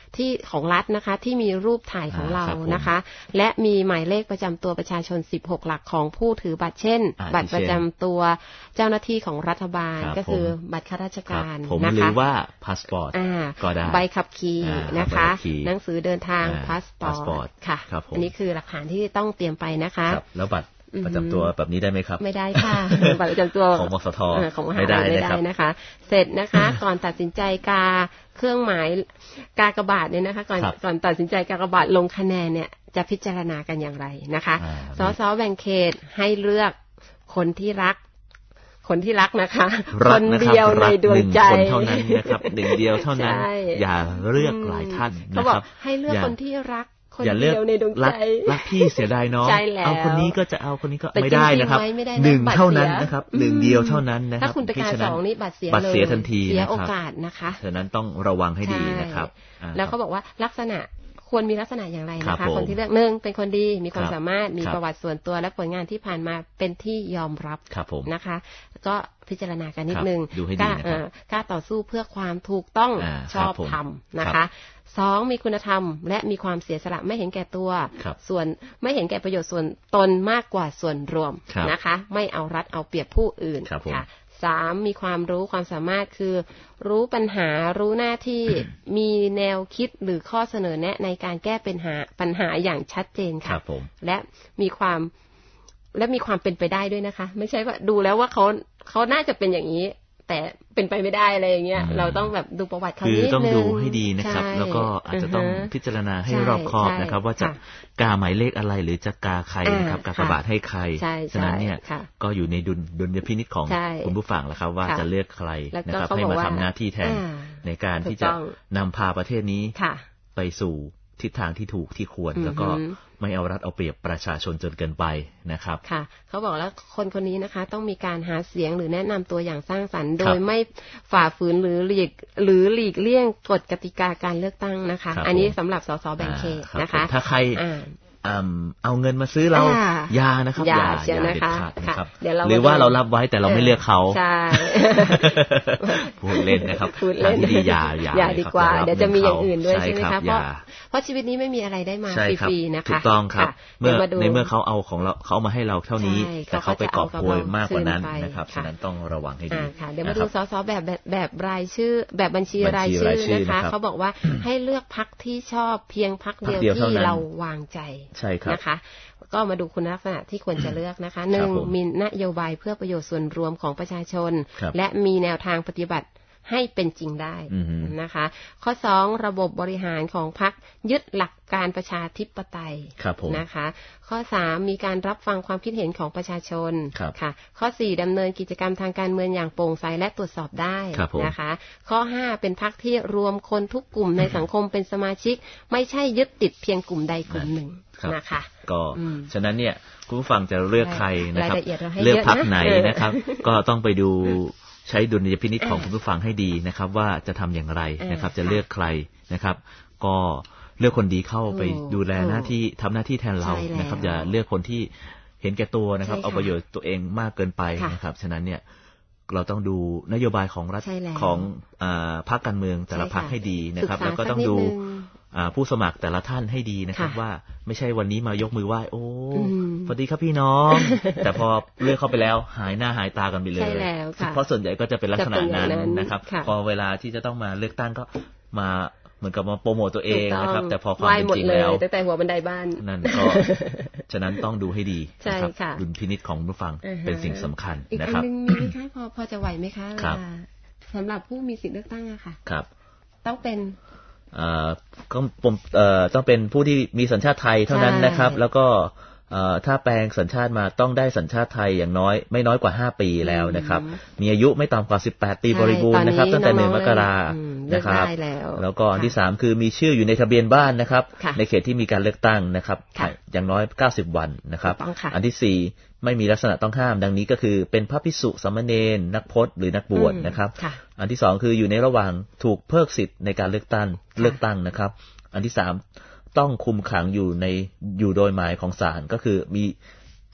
ที่ของรัฐนะคะที่มีรูปถ่ายของเรานะคะและมีหมายเลขประจำตัวประชาชน16หลักของผู้ถือบัตรเช่นบัตรประจำตัวเจ้าหน้าที่ของรัฐบาลก็คือบัตรข้าราชการนะคะหรือว่าพาสปอร์ตก็ได้ใบขับขี่นะคะหนังสือเดินทางพาสปอร์ตค่ะอันนี้คือหลักฐานที่ต้องเตรียมไปนะคะแล้วบัตรประจำตัวแบบนี้ได้ไหมครับไม่ได้ค่ะบัตรประจำตัวของมสทของมหาวิทยาลัยไม่ได้นะคะเสร็จนะคะก่อนตัดสินใจกาเครื่องหมายกากบาทเนี่ยนะคะก่อนตัดสินใจกากบาทลงคะแนนเนี่ยจะพิจารณากันอย่างไรนะคะสสแบ่งเขตให้เลือกคนที่รักนะคะคนเดียวในดวงใจคนเท่านั้นนะครับหนึ่งเดียวเท่านั้นอย่าเลือกหลายท่านนะครับให้เลือกคนที่รักอย่าเลือกรักพี่เสียดายน้องเอาคนนี้ก็จะเอาคนนี้ก็ไม่ได้นะครับหนึ่งเท่านั้นนะครับหนึ่งเดียวเท่านั้นนะครับถ้าคุณไปกา2นี่บัตรเสียทันทีเสียโอกาสนะคะฉะนั้นต้องระวังให้ดีนะครับแล้วเขาบอกว่าลักษณะควรมีลักษณะอย่างไรนะคะคนที่เลือก1เป็นคนดีมีความสามารถมีประวัติส่วนตัวและผลงานที่ผ่านมาเป็นที่ยอมรับนะคะก็พิจารณากันนิดนึงกล้าต่อสู้เพื่อความถูกต้องชอบธรรมนะคะ2มีคุณธรรมและมีความเสียสละไม่เห็นแก่ตัวส่วนไม่เห็นแก่ประโยชน์ส่วนตนมากกว่าส่วนรวมนะคะไม่เอารัดเอาเปรียบผู้อื่นค่ะ3มีความรู้ความสามารถคือรู้ปัญหารู้หน้าที่ มีแนวคิดหรือข้อเสนอแนะในการแก้ปัญหาอย่างชัดเจนค่ะและมีความเป็นไปได้ด้วยนะคะไม่ใช่ว่าดูแล้วว่าเขาน่าจะเป็นอย่างนี้แต่เป็นไปไม่ได้อะไรอย่างเงี้ยเราต้องแบบดูประวัติเขานิดนึงคือต้องดูให้ดีนะครับแล้วก็อาจจะต้องพิจารณาให้รอบคอบนะครับว่าจะกาหมายเลขอะไรหรือจะกาใครนะครับกากบาทให้ใครฉะนั้นเนี่ยก็อยู่ในดุลยพินิจของคุณผู้ฟังแล้วครับว่าจะเลือกใครนะครับให้มาทำหน้าที่แทนในการที่จะนำพาประเทศนี้ไปสู่ทิศทางที่ถูกที่ควรแล้วก็ไม่เอารัดเอาเปรียบประชาชนจนเกินไปนะครับค่ะเขาบอกแล้วคนนี้นะคะต้องมีการหาเสียงหรือแนะนำตัวอย่างสร้างสรรค์โดยไม่ฝ่าฝืนหรือหลีกเลี่ยงกฎกติกาการเลือกตั้งนะคะอันนี้สำหรับสสแบ่งเขตนะคะถ้าใครเอาเงินมาซื้อเราอย่านะครับอย่าเด็ดขาดนะครับหรือว่าเรารับไว้แต่เราไม่เลือกเขาใช่พูดเล่นนะครับทางที่ดีอย่าดีกว่าเดี๋ยวจะมีอย่างอื่นด้วยใช่ไหมคะเพราะชีวิตนี้ไม่มีอะไรได้มาฟรีๆนะคะถูกต้องครับเมื่อเขาเอาของเราเขามาให้เราเท่านี้แต่เขาไปกอบโกยมากกว่านั้นนะครับฉะนั้นต้องระวังให้ดีเดี๋ยวมาดูสสแบบรายชื่อแบบบัญชีรายชื่อนะคะเขาบอกว่าให้เลือกพรรคที่ชอบเพียงพรรคเดียวที่เราวางใจใช่ครับนะคะก็มาดูคุณลักษณะที่ควรจะเลือกนะคะ1มีนโยบายเพื่อประโยชน์ส่วนรวมของประชาชนและมีแนวทางปฏิบัติให้เป็นจริงได้นะคะข้อ2ระบบบริหารของพรรคยึดหลักการประชาธิปไตยนะคะข้อ3มีการรับฟังความคิดเห็นของประชาชนค่ะข้อ4ดำเนินกิจกรรมทางการเมืองอย่างโปร่งใสและตรวจสอบได้นะคะข้อ5เป็นพรรคที่รวมคนทุกกลุ่มในสังคมเป็นสมาชิกไม่ใช่ยึดติดเพียงกลุ่มใดกลุ่มหนึ่งนะคะก็ฉะนั้นเนี่ยคุณผู้ฟังจะเลือกใครนะครับเลือกพรรคไหนนะครับก็ต้องไปดูใช้ดุลยพินิจของคุณผู้ฟังให้ดีนะครับว่าจะทำอย่างไรนะครับจะเลือกใครนะครับก็เลือกคนดีเข้าไปดูแลหน้าที่ทำหน้าที่แทนเรานะครับอย่าเลือกคนที่เห็นแก่ตัวนะครับเอาประโยชน์ตัวเองมากเกินไปนะครับฉะนั้นเนี่ยเราต้องดูนโยบายของรัฐของพรรคการเมืองแต่ละพรรคให้ดีนะครับแล้วก็ต้องดูผู้สมัครแต่ละท่านให้ดีนะครับว่าไม่ใช่วันนี้มายกมือไหว้โอ้สวัสดีครับพี่น้องแต่พอเลือกเข้าไปแล้วหายหน้าหายตากันไปเลยเพราะส่วนใหญ่ก็จะเป็นลักษณะนั้นนะครับพอเวลาที่จะต้องมาเลือกตั้งก็มาเหมือนกับมาโปรโมตตัวเองนะครับแต่พอความเป็นจริงแล้วตั้งแต่หัวบันไดบ้านนั่นก็ฉะนั้นต้องดูให้ดีนะครับดุลพินิจของผู้ฟังเป็นสิ่งสำคัญนะครับอีกอันนึงมีไหมคะพอจะไหวไหมคะสำหรับผู้มีสิทธิเลือกตั้งอะค่ะครับต้องเป็นก็ต้องเป็นผู้ที่มีสัญชาติไทยเท่านั้นนะครับแล้วก็ถ้าแปลงสัญชาติมาต้องได้สัญชาติไทยอย่างน้อยไม่น้อยกว่า5ปีแล้วนะครับมีอายุไม่ต่ำกว่า18ปีบริบูรณ์นะครับตั้งแต่1 มกราคมนะครับแล้วก็อันที่3คือมีชื่ออยู่ในทะเบียนบ้านนะครับในเขตที่มีการเลือกตั้งนะครับอย่างน้อย90วันนะครับอันที่4ไม่มีลักษณะต้องห้ามดังนี้ก็คือเป็นพระภิกษุสามเณรนักพจน์หรือนักบวชนะครับอันที่2คืออยู่ในระหว่างถูกเพิกสิทธิ์ในการเลือกตั้งนะครับอันที่3ต้องคุมขังอยู่โดยหมายของศาลก็คือมี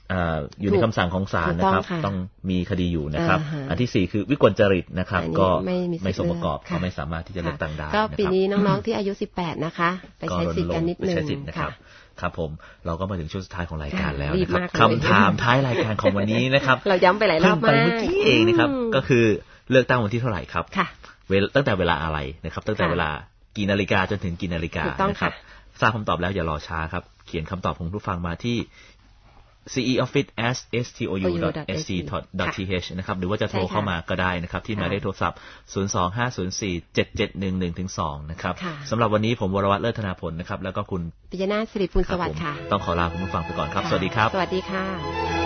อยู่ในคำสั่งของศาลนะครับต้องมีคดีอยู่นะครับอันที่4คือวิกลจริตนะครับก็ไม่สมประกอบก็ไม่สามารถที่จะเลือกตั้งได้ก็ปีนี้น้องๆที่อายุ18นะคะไปใช้สิทธิ์กันนิดนึงนะครับครับผมเราก็มาถึงช่วงสุดท้ายของรายการแล้วนะครับคำถามท้ายรายการของวันนี้นะครับเราย้ำไปหลายรอบมากเมื่อกี้เองนะครับก็คือเลือกตั้งวันที่เท่าไหร่ครับตั้งแต่เวลาอะไรนะครับตั้งแต่เวลากี่นาฬิกาจนถึงกี่นาฬิกานะครับทราบคำตอบแล้วอย่ารอช้าครับเขียนคำตอบของผู้ฟังมาที่ ceoffice@stou.sc.th นะครับหรือว่าจะโทรเข้ามาก็ได้นะครับที่หมายเลขโทรศัพท์ 025047711-2 นะครับสำหรับวันนี้ผมวรวัฒน์เลิศธนาผลนะครับแล้วก็คุณปิยนาถ สิริภูลสวัสดิ์ค่ะต้องขอลาคุณผู้ฟังไปก่อนครับสวัสดีครับสวัสดีค่ะ